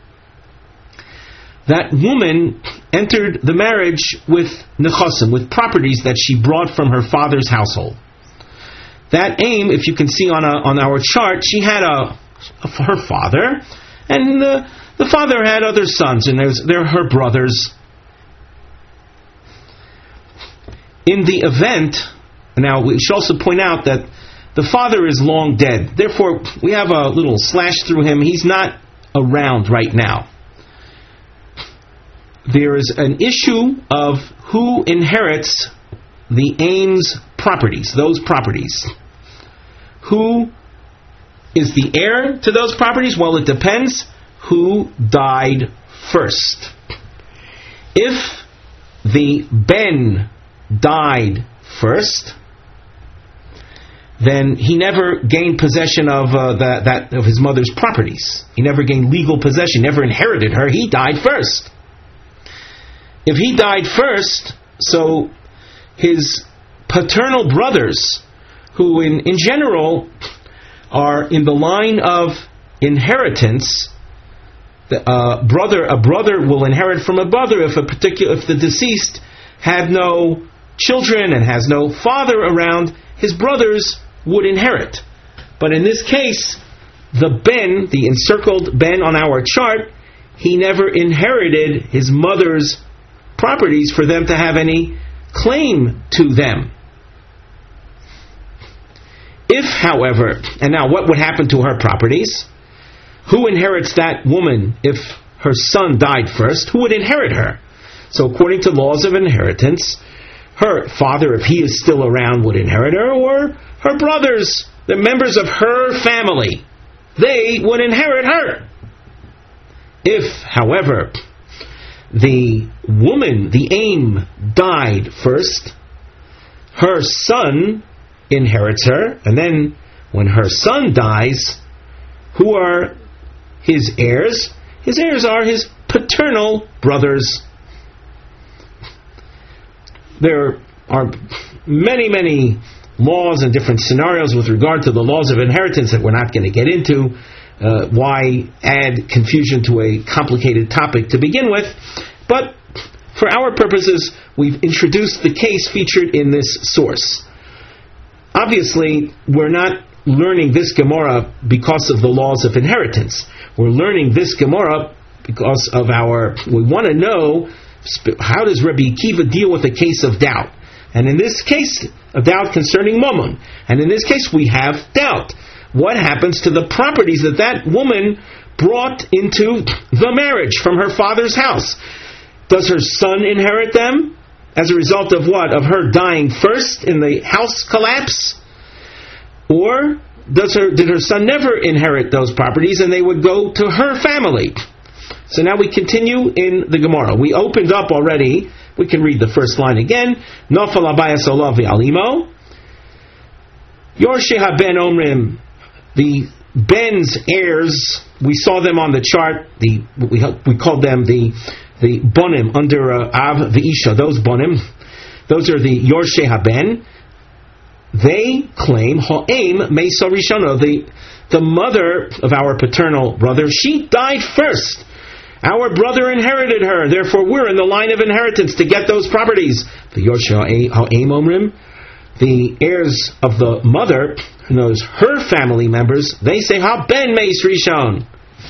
That woman entered the marriage with nechasim, with properties that she brought from her father's household. That aim, if you can see on a, on our chart, she had a, a her father, and the, the father had other sons, and there's, they're her brothers. In the event, now we should also point out that the father is long dead. Therefore, we have a little slash through him. He's not around right now. There is an issue of who inherits the aim's properties, those properties. Who is the heir to those properties? Well, it depends who died first. If the ben died first, then he never gained possession of uh, that, that of his mother's properties. He never gained legal possession, never inherited her. He died first. If he died first, so his paternal brothers, who in, in general are in the line of inheritance, the, uh, brother a brother will inherit from a brother if a particular if the deceased had no children and has no father around, his brothers would inherit. But in this case, the ben, the encircled ben on our chart, he never inherited his mother's properties for them to have any claim to them. If, however, and now what would happen to her properties? Who inherits that woman if her son died first? Who would inherit her? So according to laws of inheritance, her father, if he is still around, would inherit her, or her brothers, the members of her family, they would inherit her. If, however, the woman, the aim, died first, her son inherits her, and then when her son dies, who are his heirs? His heirs are his paternal brothers. There are many, many laws and different scenarios with regard to the laws of inheritance that we're not going to get into. Uh, why add confusion to a complicated topic to begin with? But for our purposes, we've introduced the case featured in this source. Obviously, we're not learning this Gemara because of the laws of inheritance. We're learning this Gemara because of our, we want to know, how does Rabbi Akiva deal with a case of doubt? And in this case, a doubt concerning Mammon. And in this case, we have doubt. What happens to the properties that that woman brought into the marriage from her father's house? Does her son inherit them as a result of what? Of her dying first in the house collapse? Or does her did her son never inherit those properties and they would go to her family? So now we continue in the Gemara. We opened up already. We can read the first line again. Nafal abayas olav v'alimo. Yorshei haben omrim. The Ben's heirs, we saw them on the chart. The we we called them the the bonim under uh, Av v'isha. Those bonim, those are the Yorshei haben. They claim ha'em meisa rishona. The the mother of our paternal brother, she died first. Our brother inherited her, therefore we're in the line of inheritance to get those properties. The heirs of the mother, who knows her family members, they say, Ha ben meis rishon.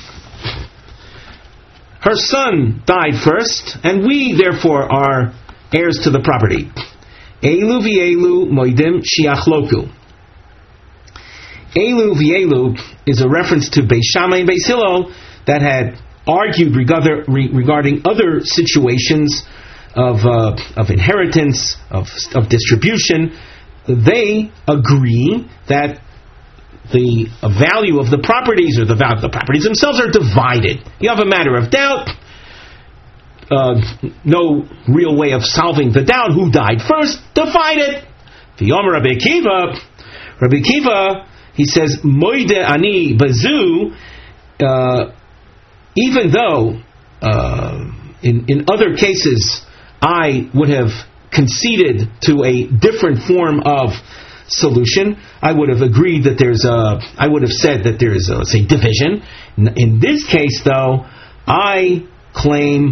Her son died first, and we therefore are heirs to the property. Elu v'elu moidim shiachloku. Elu v'elu is a reference to Beis Shammai and Beis Hillel that had argued regarding other situations of uh, of inheritance, of of distribution. They agree that the value of the properties, or the value of the properties themselves, are divided. You have a matter of doubt. Uh, no real way of solving the doubt. Who died first? Divide it. The Omer Rabbi Akiva, Rabbi Akiva, he says, Moide ani bazu, uh, even though uh, in, in other cases I would have conceded to a different form of solution, I would have agreed that there's a, I would have said that there is a, let's say, division. In this case, though, I claim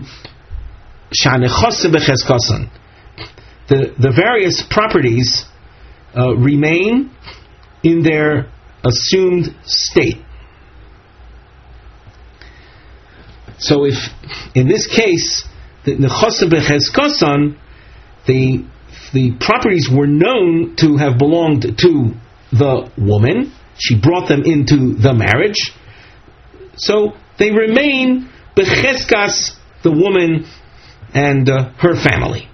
the the various properties uh, remain in their assumed state. So if, in this case, the nechosim b'cheskasan, the the properties were known to have belonged to the woman, she brought them into the marriage, so they remain b'cheskas, the woman and uh, her family.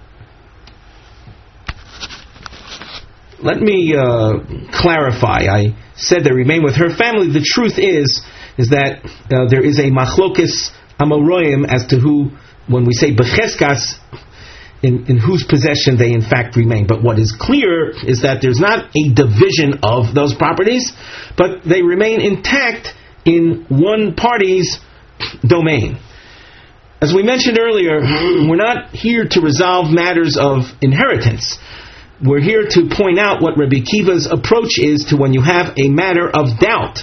Let me uh, clarify. I said they remain with her family. The truth is, is that uh, there is a machlokes amoroyim as to who, when we say becheskas, in, in whose possession they in fact remain. But what is clear is that there's not a division of those properties, but they remain intact in one party's domain. As we mentioned earlier, we're not here to resolve matters of inheritance. We're here to point out what Rabbi Akiva's approach is to when you have a matter of doubt.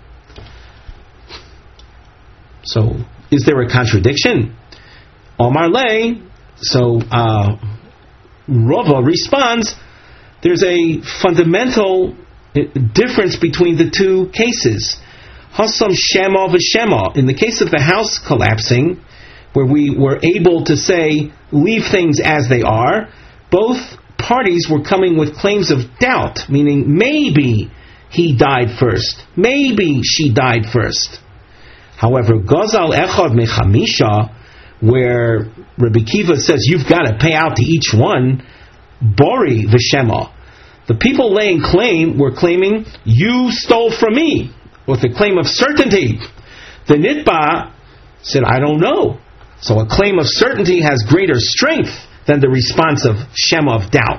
So, is there a contradiction? Omar Lei, so uh, Rava responds, there's a fundamental difference between the two cases. Hasam Shema v'Shema. In the case of the house collapsing, where we were able to say, leave things as they are, both parties were coming with claims of doubt, meaning maybe he died first, maybe she died first. However, Gozal Echad Mechamisha, where Rabbi Akiva says you've got to pay out to each one, Bori V'Shema. The people laying claim were claiming, you stole from me, with a claim of certainty. The Nitba said, I don't know. So a claim of certainty has greater strength than the response of Shema, of doubt.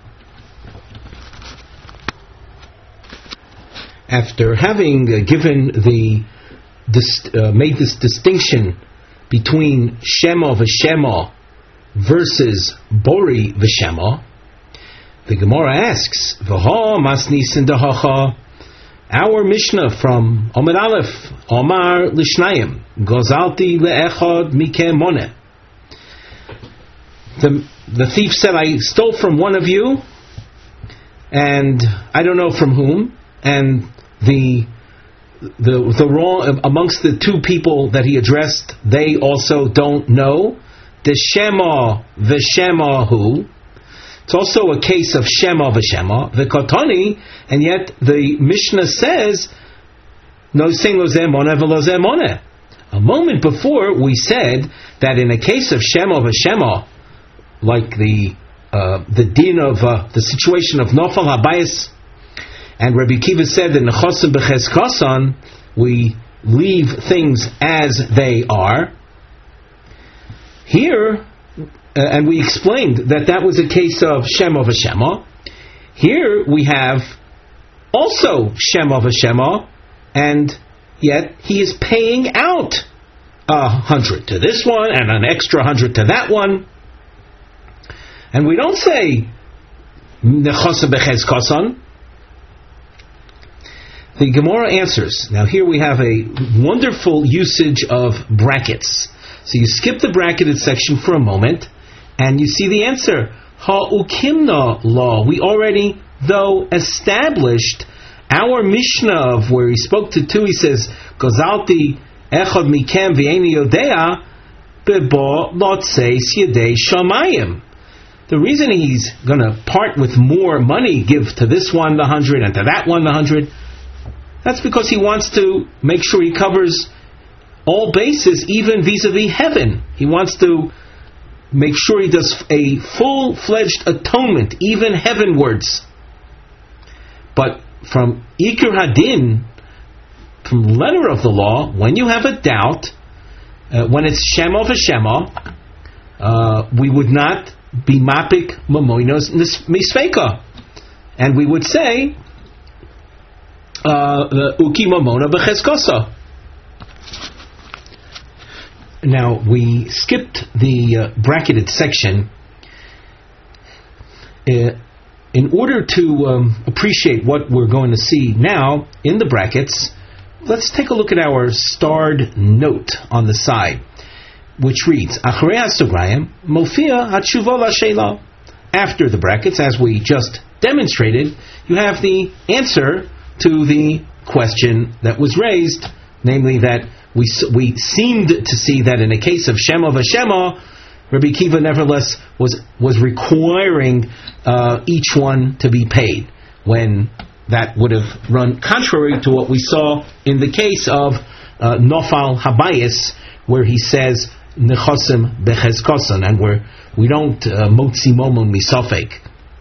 After having uh, given the dis- uh, made this distinction between Shema v'Shema versus Bori v'Shema, the Gemara asks, V'ha masnisin dahacha. Our Mishnah from Omar Aleph, Omar Lishnayim, Gozalti le'echad mikem moneh. The, the thief said, I stole from one of you, and I don't know from whom, and the the the wrong amongst the two people that he addressed, they also don't know. The Shema v'Shemahu. It's also a case of Shema v'Shema, v'Kotani, and yet the Mishnah says, no sing lozeh moneh v'lozeh moneh. A moment before we said that in a case of Shema v'Shema, like the uh, the din of uh, the situation of Nofal Habayis, and Rabbi Akiva said that Nechosim b'Cheskasan, we leave things as they are. Here, uh, and we explained that that was a case of Shema v'Shema. Here we have also Shema v'Shema, and yet he is paying out a hundred to this one and an extra hundred to that one. And we don't say Nechosim b'Cheskasan. The Gemara answers. Now here we have a wonderful usage of brackets. So you skip the bracketed section for a moment, and you see the answer. Ha'ukimna law. We already, though, established our Mishnah of where he spoke to two. He says, Gozalti echad mikem v'eini yodea bebo lotzeis yedei shamayim. The reason he's going to part with more money, give to this one the hundred and to that one the hundred, that's because he wants to make sure he covers all bases, even vis-a-vis heaven. He wants to make sure he does a full-fledged atonement, even heavenwards. But from Iker Hadin, from letter of the law, when you have a doubt, uh, when it's Shema v'Shema, uh, we would not be mapik mamoinos misfeka, and we would say uki mamona b'cheskosa. Now we skipped the uh, bracketed section uh, in order to um, appreciate what we're going to see now in the brackets. Let's take a look at our starred note on the side, which reads, Achrei hasograyim mofia hatshuva lashela. After the brackets, as we just demonstrated, you have the answer to the question that was raised, namely that we we seemed to see that in a case of Shema v'Shema, Rabbi Akiva nevertheless was was requiring uh, each one to be paid, when that would have run contrary to what we saw in the case of uh, Nofal Habayis, where he says nechosim bechezkosan, and where we don't uh, motzi momon misafek.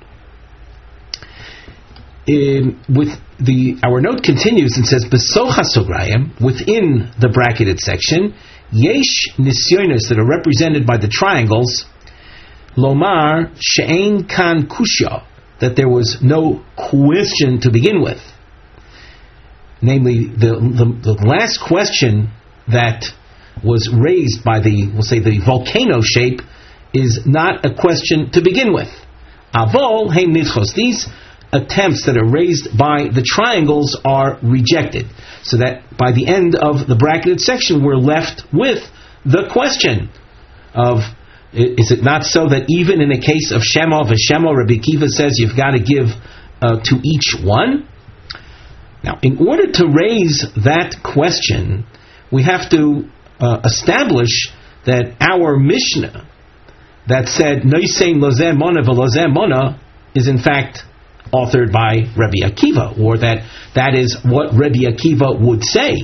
In, with the our note continues and says besoch hasograyim, within the bracketed section, yesh nisyonos that are represented by the triangles, lomar she'ein kan kushya, that there was no question to begin with. Namely, the, the the last question that was raised by the, we'll say, the volcano shape is not a question to begin with. Avol heim nidchos. These attempts that are raised by the triangles are rejected. So that by the end of the bracketed section, we're left with the question of, is it not so that even in a case of Shema v'Shema, Rabbi Akiva says you've got to give uh, to each one? Now, in order to raise that question, we have to uh, establish that our Mishnah that said Noisein lozeh mona v'lozeh mona is in fact authored by Rabbi Akiva, or that that is what Rabbi Akiva would say.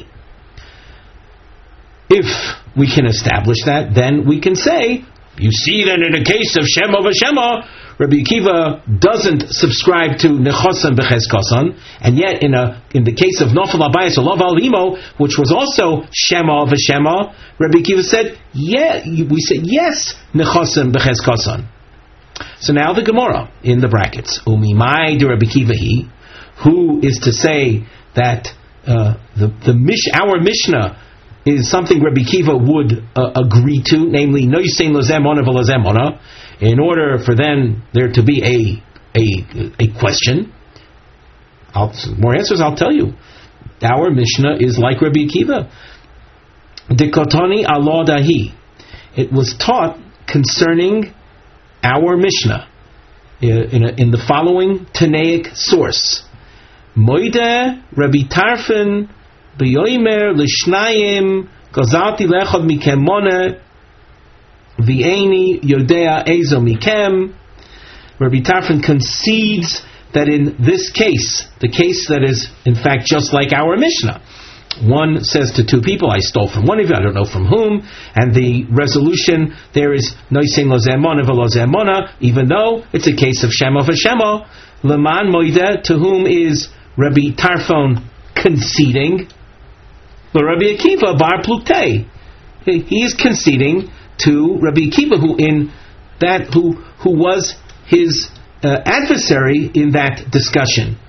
If we can establish that, then we can say, you see that in the case of Shema v'Shema, Rabbi Akiva doesn't subscribe to Nechosan b'Chezkosan, and yet in a in the case of Nofal Habayis or Lav Alimo, which was also Shema v'Shema, Rabbi Akiva said, yeah, we said yes, Nechosan b'Chezkosan. So now the Gemara in the brackets, Umimai de Rabbi Akiva hi, who is to say that uh, the the mish our Mishnah is something Rabbi Akiva would uh, agree to, namely Noisein lozeh mona v'lozeh mona, in order for then there to be a a a question. I'll, more answers I'll tell you. Our Mishnah is like Rabbi Akiva. Dikotoni alo dahi. It was taught concerning our Mishnah in, a, in the following Tanaic source. Moide Rabbi Tarfon b'yoimer l'shnayim gazalti lechad mikem mona v'eini yodea ezo mikem. Rabbi Tarfon concedes that in this case, the case that is in fact just like our Mishnah, one says to two people, I stole from one of you, I don't know from whom, and the resolution there is Noisein lozeh mona v'lozeh mona, even though it's a case of Shema v'Shema. Leman moideh, to whom is Rabbi Tarfon conceding? Rabbi Akiva bar plukte. He is conceding to Rabbi Akiva, who in that who who was his uh, adversary in that discussion.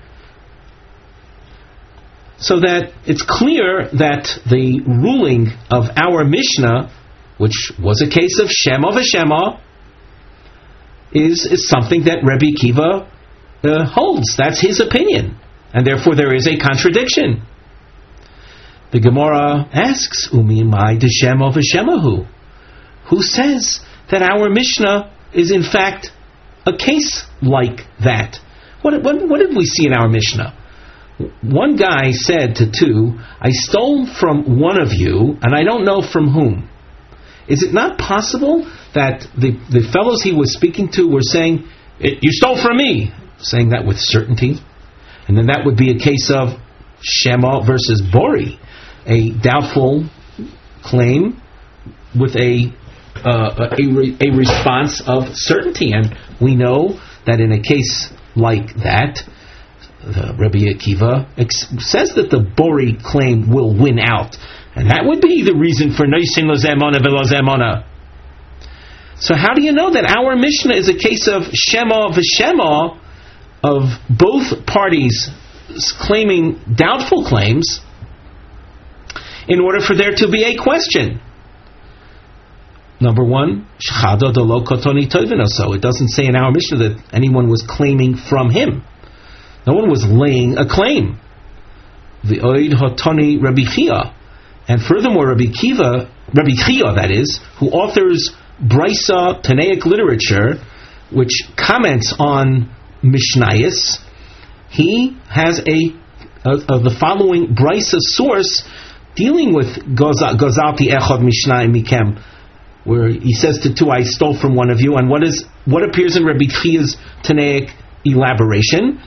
So that it's clear that the ruling of our Mishnah, which was a case of Shema v'Shema, is, is something that Rabbi Akiva uh, holds. That's his opinion. And therefore there is a contradiction. The Gemara asks, Umi mai de Shema v'Shemahu. who says that our Mishnah is in fact a case like that. What, what, what did we see in our Mishnah? One guy said to two, I stole from one of you, and I don't know from whom. Is it not possible that the, the fellows he was speaking to were saying, you stole from me, saying that with certainty? And then that would be a case of Shema versus Bori, a doubtful claim with a, uh, a, re, a response of certainty. And we know that in a case like that, the Rabbi Akiva ex- says that the Bori claim will win out. And that would be the reason for Noisin Lozemona Velozemona. So how do you know that our Mishnah is a case of Shema v'Shema, of both parties claiming doubtful claims, in order for there to be a question? Number one, Shchada delo kotoni tovino. So it doesn't say in our Mishnah that anyone was claiming from him. No one was laying a claim. The oid hotoni Rabbi Chia. And furthermore, Rabbi Kiva, Rabbi Chia, that is, who authors Brisa Tanaic literature, which comments on Mishnayos, he has a, a, a the following Brisa source dealing with Gozalti Echad Mishnai Mikem, where he says to two, I stole from one of you. And what is what appears in Rabbi Chia's Tanaic elaboration?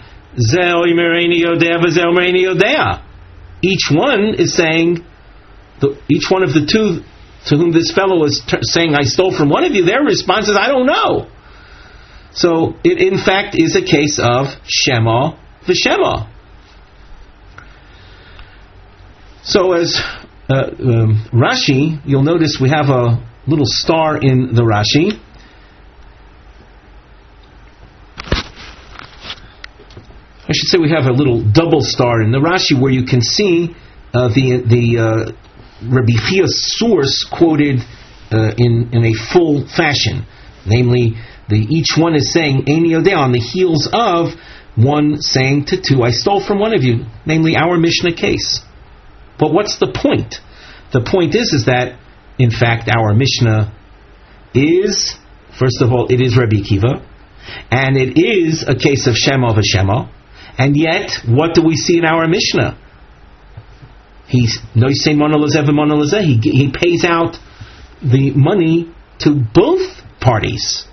Each one is saying, the, each one of the two to whom this fellow is t- saying, I stole from one of you, their response is, I don't know. So it in fact is a case of Shema v'Shema. So as uh, um, Rashi, you'll notice we have a little star in the Rashi. I should say we have a little double star in the Rashi where you can see uh, the the uh, Rabbi Chia's source quoted uh, in in a full fashion, namely the each one is saying Ein Yodeh on the heels of one saying to two, I stole from one of you, namely our Mishnah case. But what's the point? The point is is that in fact our Mishnah is, first of all, it is Rabbi Kiva, and it is a case of Shema v'Shema. And yet, what do we see in our Mishnah? He's Noisei Monolazeh v'Monolazeh. He he pays out the money to both parties,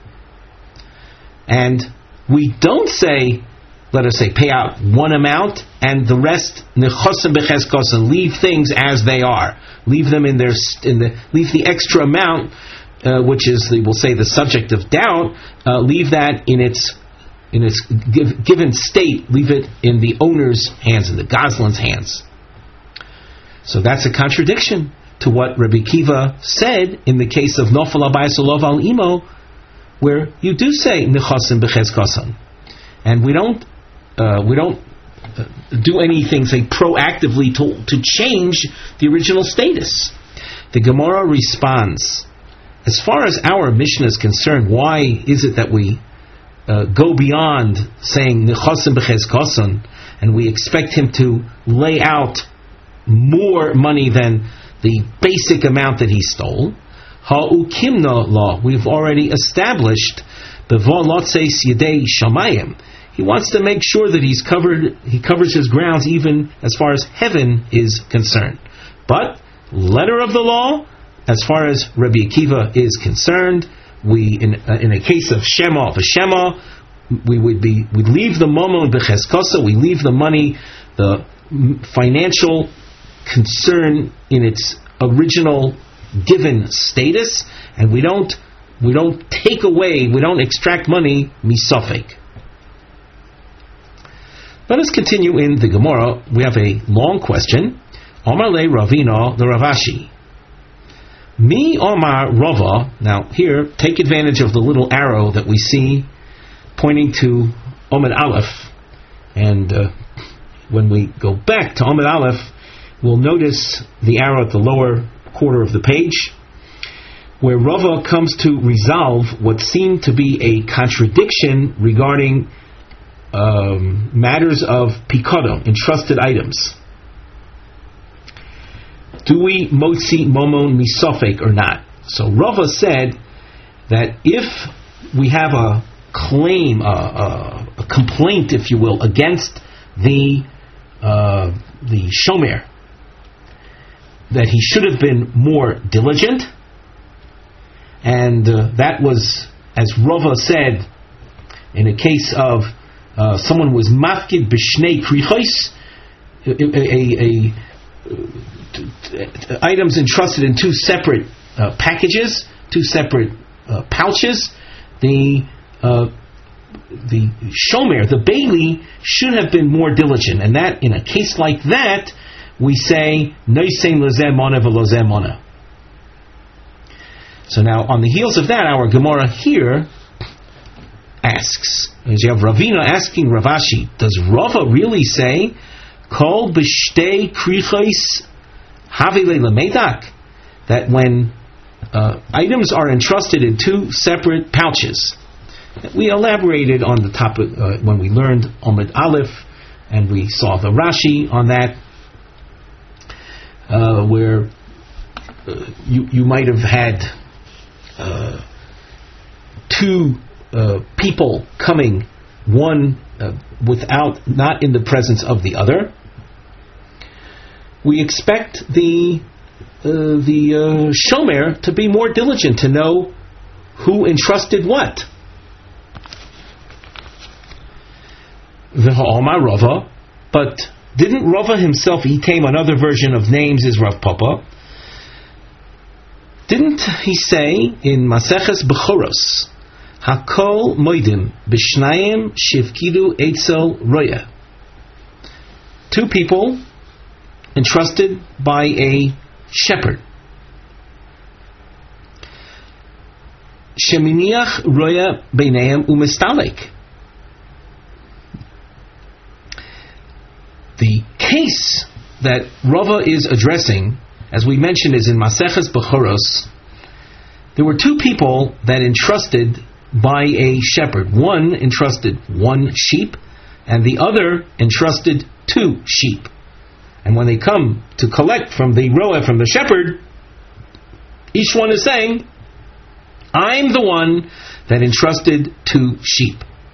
and we don't say, let us say, pay out one amount and the rest nechosim b'chezkosim, leave things as they are, leave them in their in the leave the extra amount, uh, which is the, we'll say the subject of doubt, uh, leave that in its. in its give, given state, leave it in the owner's hands, in the Goslin's hands. So that's a contradiction to what Rabbi Kiva said in the case of Nofel Abayis Olov Al Imo, where you do say Nechosim B'chezkosim, and we don't uh, we don't uh, do anything, say, proactively to to change the original status. The Gemara responds, as far as our Mishnah is concerned, why is it that we Uh, go beyond saying nechosim b'chezkosim, and we expect him to lay out more money than the basic amount that he stole? Ha'ukimna law, we've already established b'vo lotzeis yedei shamayim. He wants to make sure that he's covered. He covers his grounds even as far as heaven is concerned. But letter of the law, as far as Rabbi Akiva is concerned, we in uh, in a case of Shema v'Shema, we would be we'd leave the momon b'chezkosa, we leave the money, the financial concern in its original given status, and we don't we don't take away, we don't extract money misofek. Let us continue in the Gemara. We have a long question. Omar le Ravina the Ravashi. Mi Omar Rava. Now here, take advantage of the little arrow that we see pointing to Omid Aleph. And uh, when we go back to Omid Aleph, we'll notice the arrow at the lower quarter of the page, where Rava comes to resolve what seemed to be a contradiction regarding um, matters of pikado, entrusted items. Do we motzi momon misofek or not? So Rava said that if we have a claim, a, a, a complaint, if you will, against the uh, the shomer, that he should have been more diligent, and uh, that was, as Rava said, in a case of uh, someone was mafkid b'shnei krichos, a, a, a, a, items entrusted in two separate uh, packages, two separate uh, pouches, the uh, the shomer, the bailey, should have been more diligent, and that in a case like that, we say noisein lozeh mona v'lozeh mona. So now, on the heels of that, our Gemara here asks, as you have Ravina asking Ravashi, does Rava really say kol b'shtei krichos havile lemedak, that when uh, items are entrusted in two separate pouches? We elaborated on the topic uh, when we learned Omid Aleph, and we saw the Rashi on that, uh, where uh, you you might have had uh, two uh, people coming, one uh, without, not in the presence of the other. We expect the uh, the uh, shomer to be more diligent, to know who entrusted what. V'ha'omar Rava, but didn't Rava himself, he came, another version of names is Rav Papa, didn't he say in Maseches Bechoros, Hakol moidim b'shnayim shivkidu eitzel roya, two people entrusted by a shepherd, sheminiach roya beineim umistalek. The case that Rava is addressing, as we mentioned, is in Maseches Bechoros. There were two people that entrusted by a shepherd. One entrusted one sheep, and the other entrusted two sheep. And when they come to collect from the roa, from the shepherd, each one is saying, I'm the one that entrusted two sheep.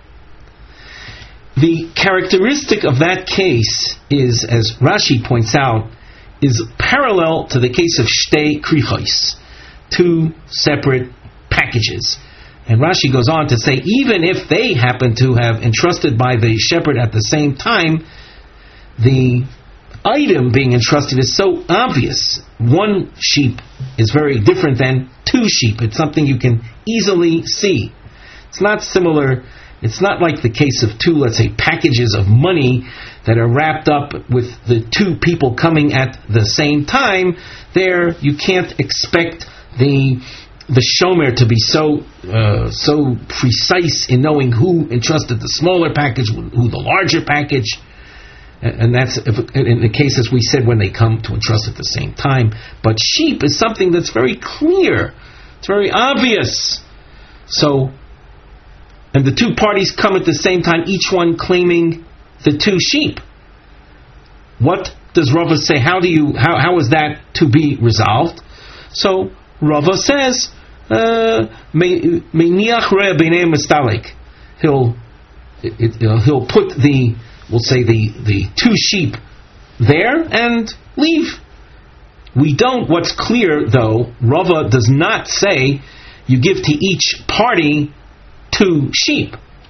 The characteristic of that case is, as Rashi points out, is parallel to the case of shtei krichos, two separate packages. And Rashi goes on to say, even if they happen to have entrusted by the shepherd at the same time, the item being entrusted is so obvious. One sheep is very different than two sheep. It's something you can easily see. It's not similar. It's not like the case of two, let's say, packages of money that are wrapped up with the two people coming at the same time. There, you can't expect the the shomer to be so uh, so precise in knowing who entrusted the smaller package, who the larger package. And that's in the case, as we said, when they come to entrust at the same time. But sheep is something that's very clear. It's very obvious. So, and the two parties come at the same time, each one claiming the two sheep. What does Rava say? How do you? How how is that to be resolved? So Rava says, "Meiniach roya b'nei mistalek." He'll he'll put the, we'll say the the two sheep there and leave. We don't. What's clear though, Rava does not say you give to each party two sheep.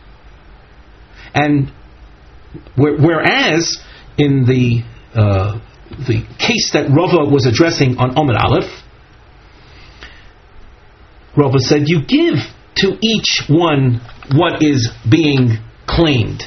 And whereas in the uh, the case that Rava was addressing on Omid Aleph, Rava said you give to each one what is being claimed.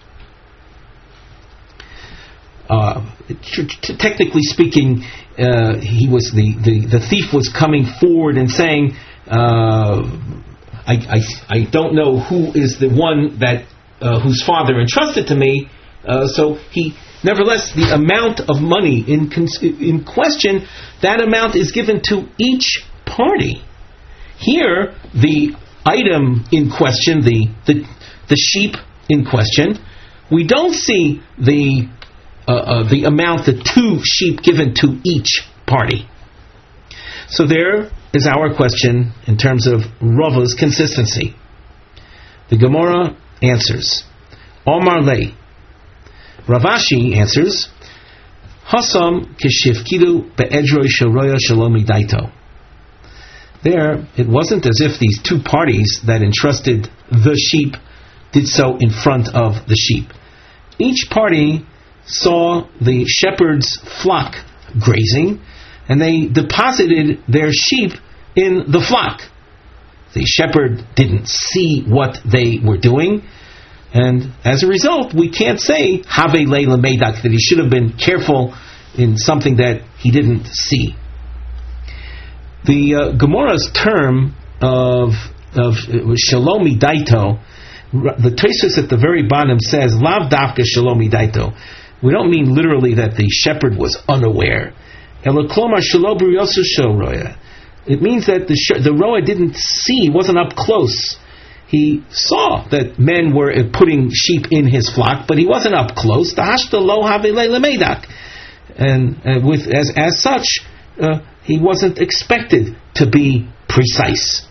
Uh, t- t- technically speaking, uh, he was the, the, the thief was coming forward and saying, uh, I, I I don't know who is the one that uh, whose father entrusted to me. Uh, so he, nevertheless, the amount of money in in question, that amount is given to each party. Here, the item in question, the the, the sheep in question, we don't see the uh, uh, the amount, the two sheep given to each party. So there, is our question in terms of Rava's consistency. The Gemara answers, Omar Lei. Rav Ashi answers, Hasam kishivkidu be'edroi shoroya shalomi daito. There, it wasn't as if these two parties that entrusted the sheep did so in front of the sheep. Each party saw the shepherd's flock grazing, and they deposited their sheep in the flock. The shepherd didn't see what they were doing, and as a result, we can't say Have Leila Medak, that he should have been careful in something that he didn't see. The uh, Gemara's term of of uh, Shalomi Daito, the Tosfos at the very bottom says Lav Dafka Shalomi Daito. We don't mean literally that the shepherd was unaware. Elaklomar Shalobru Yosu Shoroya. It means that the sh- the roa didn't see, wasn't up close. He saw that men were putting sheep in his flock, but he wasn't up close. Tahashta lo have leila medak, and uh, with as as such, uh, he wasn't expected to be precise.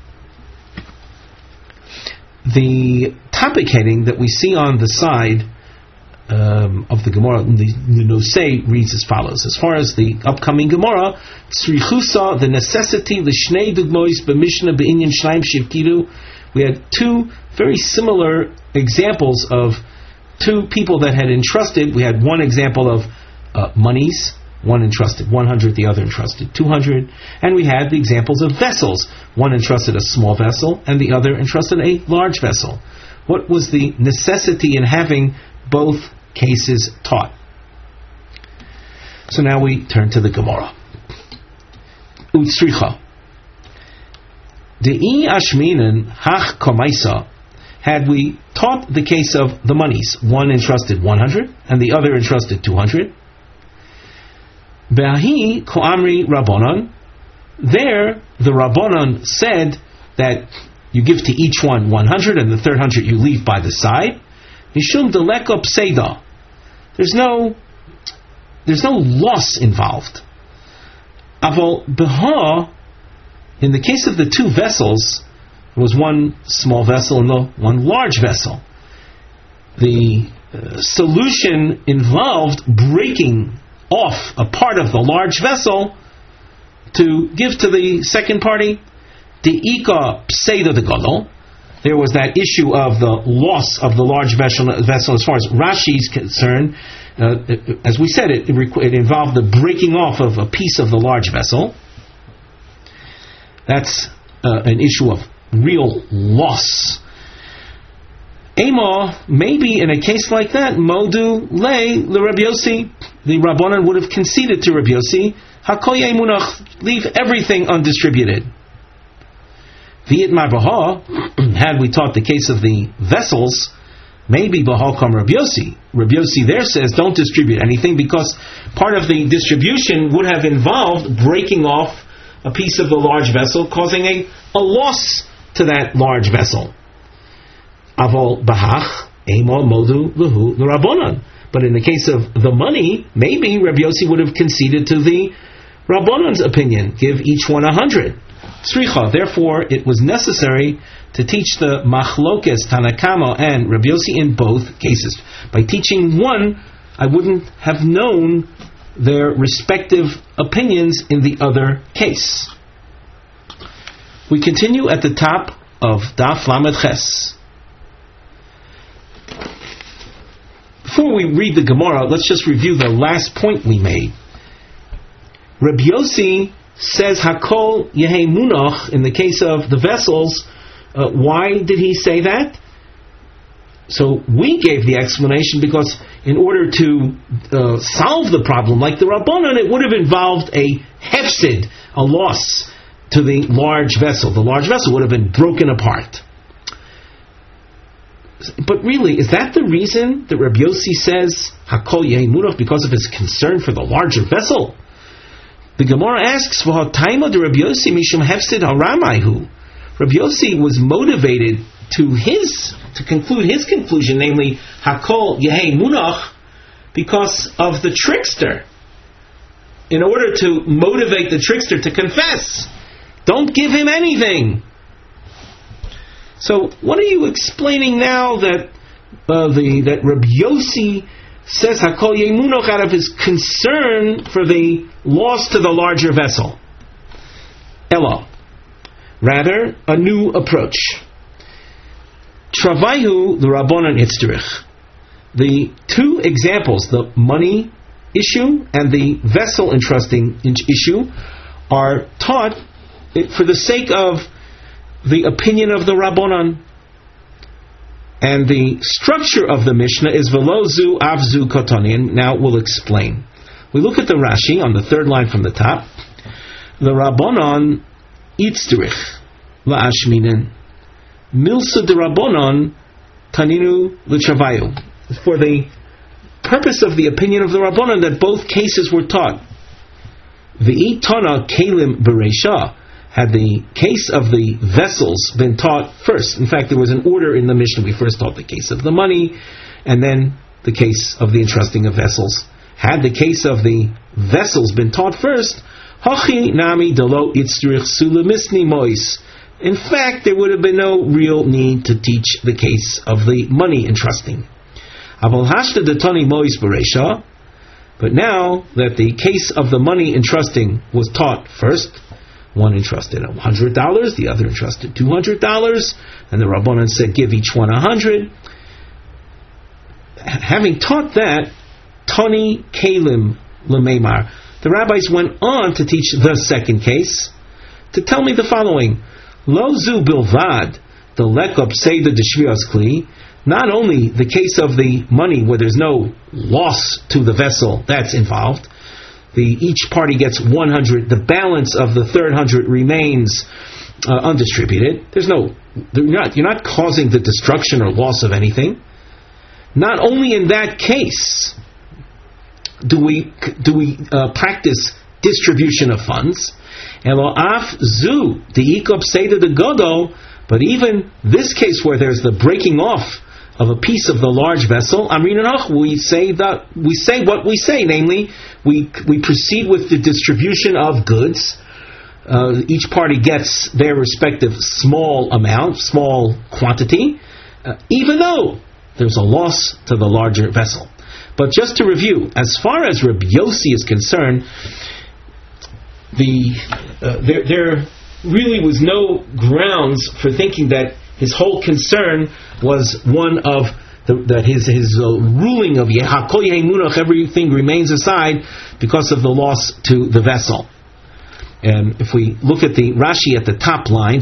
The topic heading that we see on the side um, of the Gemara, the, the Nosei, reads as follows. As far as the upcoming Gemara, Tzrichusa, the necessity, l'shnei dugmois b'mishnah b'inyan shnaim shivkidu. We had two very similar examples of two people that had entrusted. We had one example of uh, monies. One entrusted one hundred, the other entrusted two hundred. And we had the examples of vessels. One entrusted a small vessel, and the other entrusted a large vessel. What was the necessity in having both cases taught? So now we turn to the Gemara. Utsricha. De'i ashminen hach komaisa. Had we taught the case of the monies, one entrusted one hundred, and the other entrusted two hundred, Be'ahi ko'amri Rabbanon. There, the Rabbanon said that you give to each one one hundred, and the third hundred you leave by the side. Mishum deleko pseida. There's no, there's no loss involved. Aval beha. In the case of the two vessels, there was one small vessel and the one large vessel. The uh, solution involved breaking off a part of the large vessel to give to the second party. The ika pseida de gadol. There was that issue of the loss of the large vessel. vessel as far as Rashi is concerned, uh, as we said, it, it involved the breaking off of a piece of the large vessel. That's uh, an issue of real loss. Ema, maybe in a case like that, Modu lay le Rabbi Yossi, the Rabbanan would have conceded to Rabbi Yossi, Hakol Munach, leave everything undistributed. V'it Marbaha, had we taught the case of the vessels, maybe Bahal Kam Rabbi Yossi. Rabbi Yossi there says don't distribute anything because part of the distribution would have involved breaking off a piece of the large vessel, causing a, a loss to that large vessel. Avol bahach emo modu lehu l'Rabbanan. But in the case of the money, maybe Rabbi Yossi would have conceded to the Rabbanan's opinion, give each one a hundred. Tzricha, therefore, it was necessary to teach the Machlokes Tanakama and Rabbi Yossi in both cases. By teaching one, I wouldn't have known their respective opinions in the other case. We continue at the top of Daf Lamed Ches. Before we read the Gemara, let's just review the last point we made. Rabbi Yossi says Hakol Yehei Munach in the case of the vessels. Uh, why did he say that? So we gave the explanation because in order to uh, solve the problem, like the Rabbanan, it would have involved a hefsid, a loss to the large vessel. The large vessel would have been broken apart. But really, is that the reason that Rabbi Yossi says Hakol Yehei Munach, because of his concern for the larger vessel? The Gemara asks, "V'hataima de Rabbi Yossi mishum hefsid haramayhu." Rabbi Yossi was motivated to his to conclude his conclusion, namely Hakol Yehei Munach, because of the trickster. In order to motivate the trickster to confess, Don't give him anything. So what are you explaining now that uh, the that Rabbi Yossi says Hakol Yemunoch out of his concern for the loss to the larger vessel? Elo. Rather, a new approach. Travaihu the Rabbanan Itzderich. The two examples, the money issue and the vessel entrusting issue, are taught for the sake of the opinion of the Rabbanan. And the structure of the Mishnah is Velozu Avzu Kotoni. And now we'll explain. We look at the Rashi on the third line from the top. The Rabbanan Itzderich La'ashminen Milsa de Rabbanan Taninu L'Travayu. For the purpose of the opinion of the Rabbanan that both cases were taught. The Itana Kalim Bereisha. Had the case of the vessels been taught first. In fact, there was an order in the Mishnah. We first taught the case of the money, and then the case of the entrusting of vessels. Had the case of the vessels been taught first, Hachi nami delo itzrich sulamisni mois. In fact, there would have been no real need to teach the case of the money entrusting. Aval hashta detani mois bereisha. But now that the case of the money entrusting was taught first, one entrusted one hundred dollars, the other entrusted two hundred dollars, and the Rabbanan said, give each one one hundred dollars. Having taught that, Tani Kalim L'Meimar, the rabbis went on to teach the second case, to tell me the following. Lo zu bilvad, the lekop seidah d'shvias kli, not only the case of the money where there's no loss to the vessel, that's involved, The, each party gets one hundred. The balance of the third hundred remains uh, undistributed. There's no, you're not, you're not causing the destruction or loss of anything. Not only in that case do we do we uh, practice distribution of funds. Eloaf zu the ikop seder the godo. But even this case where there's the breaking off of a piece of the large vessel, Amrinanach, we say that we say what we say, namely, we we proceed with the distribution of goods. Uh, each party gets their respective small amount, small quantity, uh, even though there's a loss to the larger vessel. But just to review, as far as Rabbi Yossi is concerned, the uh, there there really was no grounds for thinking that his whole concern was one of the, that his his uh, ruling of Hakol Yemunach, everything remains aside because of the loss to the vessel. And if we look at the Rashi at the top line,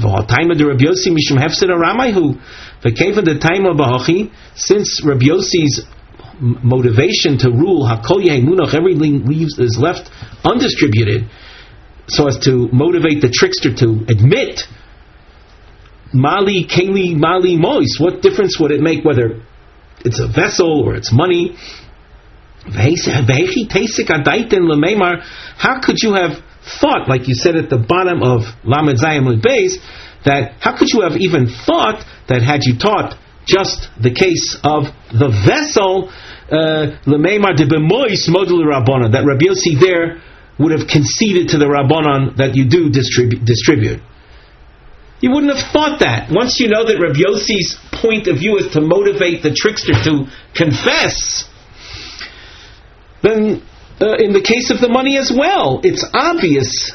since Rabbi Yossi's motivation to rule Hakol Yemunach, everything leaves is left undistributed, so as to motivate the trickster to admit Mali, Keli, Mali, Mois. What difference would it make whether it's a vessel or it's money? How could you have thought, like you said at the bottom of Lamed Zayin Mud Beis, that how could you have even thought that had you taught just the case of the vessel, Lemeimar de Bemois Modul Rabbanan, that Rabbi Yossi there would have conceded to the Rabbanan that you do distribute, distribute. You wouldn't have thought that. Once you know that Rabbi Yossi's point of view is to motivate the trickster to confess, then uh, in the case of the money as well, it's obvious.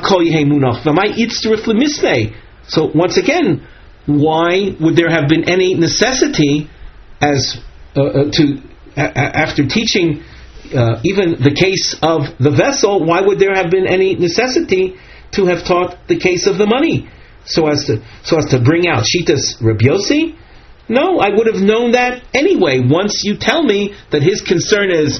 So once again, why would there have been any necessity as uh, uh, to a- after teaching uh, even the case of the vessel? Why would there have been any necessity to have taught the case of the money? So as to so as to bring out Shitas Rabbi Yossi? No, I would have known that anyway. Once you tell me that his concern is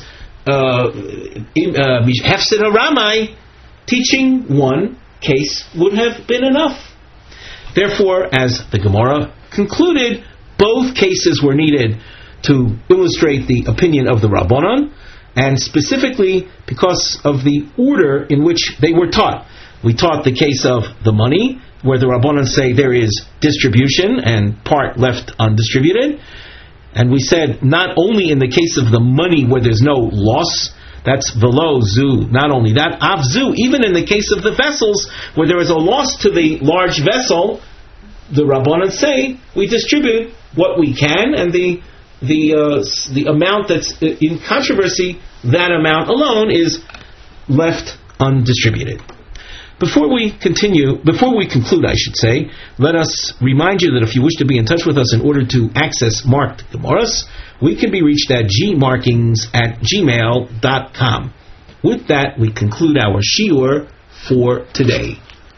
Hefsid Haramai, teaching one case would have been enough. Therefore, as the Gemara concluded, both cases were needed to illustrate the opinion of the Rabbanan, and specifically because of the order in which they were taught. We taught the case of the money, where the Rabbanan say there is distribution and part left undistributed. And we said not only in the case of the money where there's no loss That's velo zu. Not only that, avzu. Even in the case of the vessels, where there is a loss to the large vessel, the Rabbanan say we distribute what we can, and the the uh, the amount that's in controversy, that amount alone is left undistributed. Before we continue, before we conclude, I should say, let us remind you that if you wish to be in touch with us in order to access marked Gemaras, we can be reached at gmarkings at gmail dot com. With that, we conclude our shiur for today.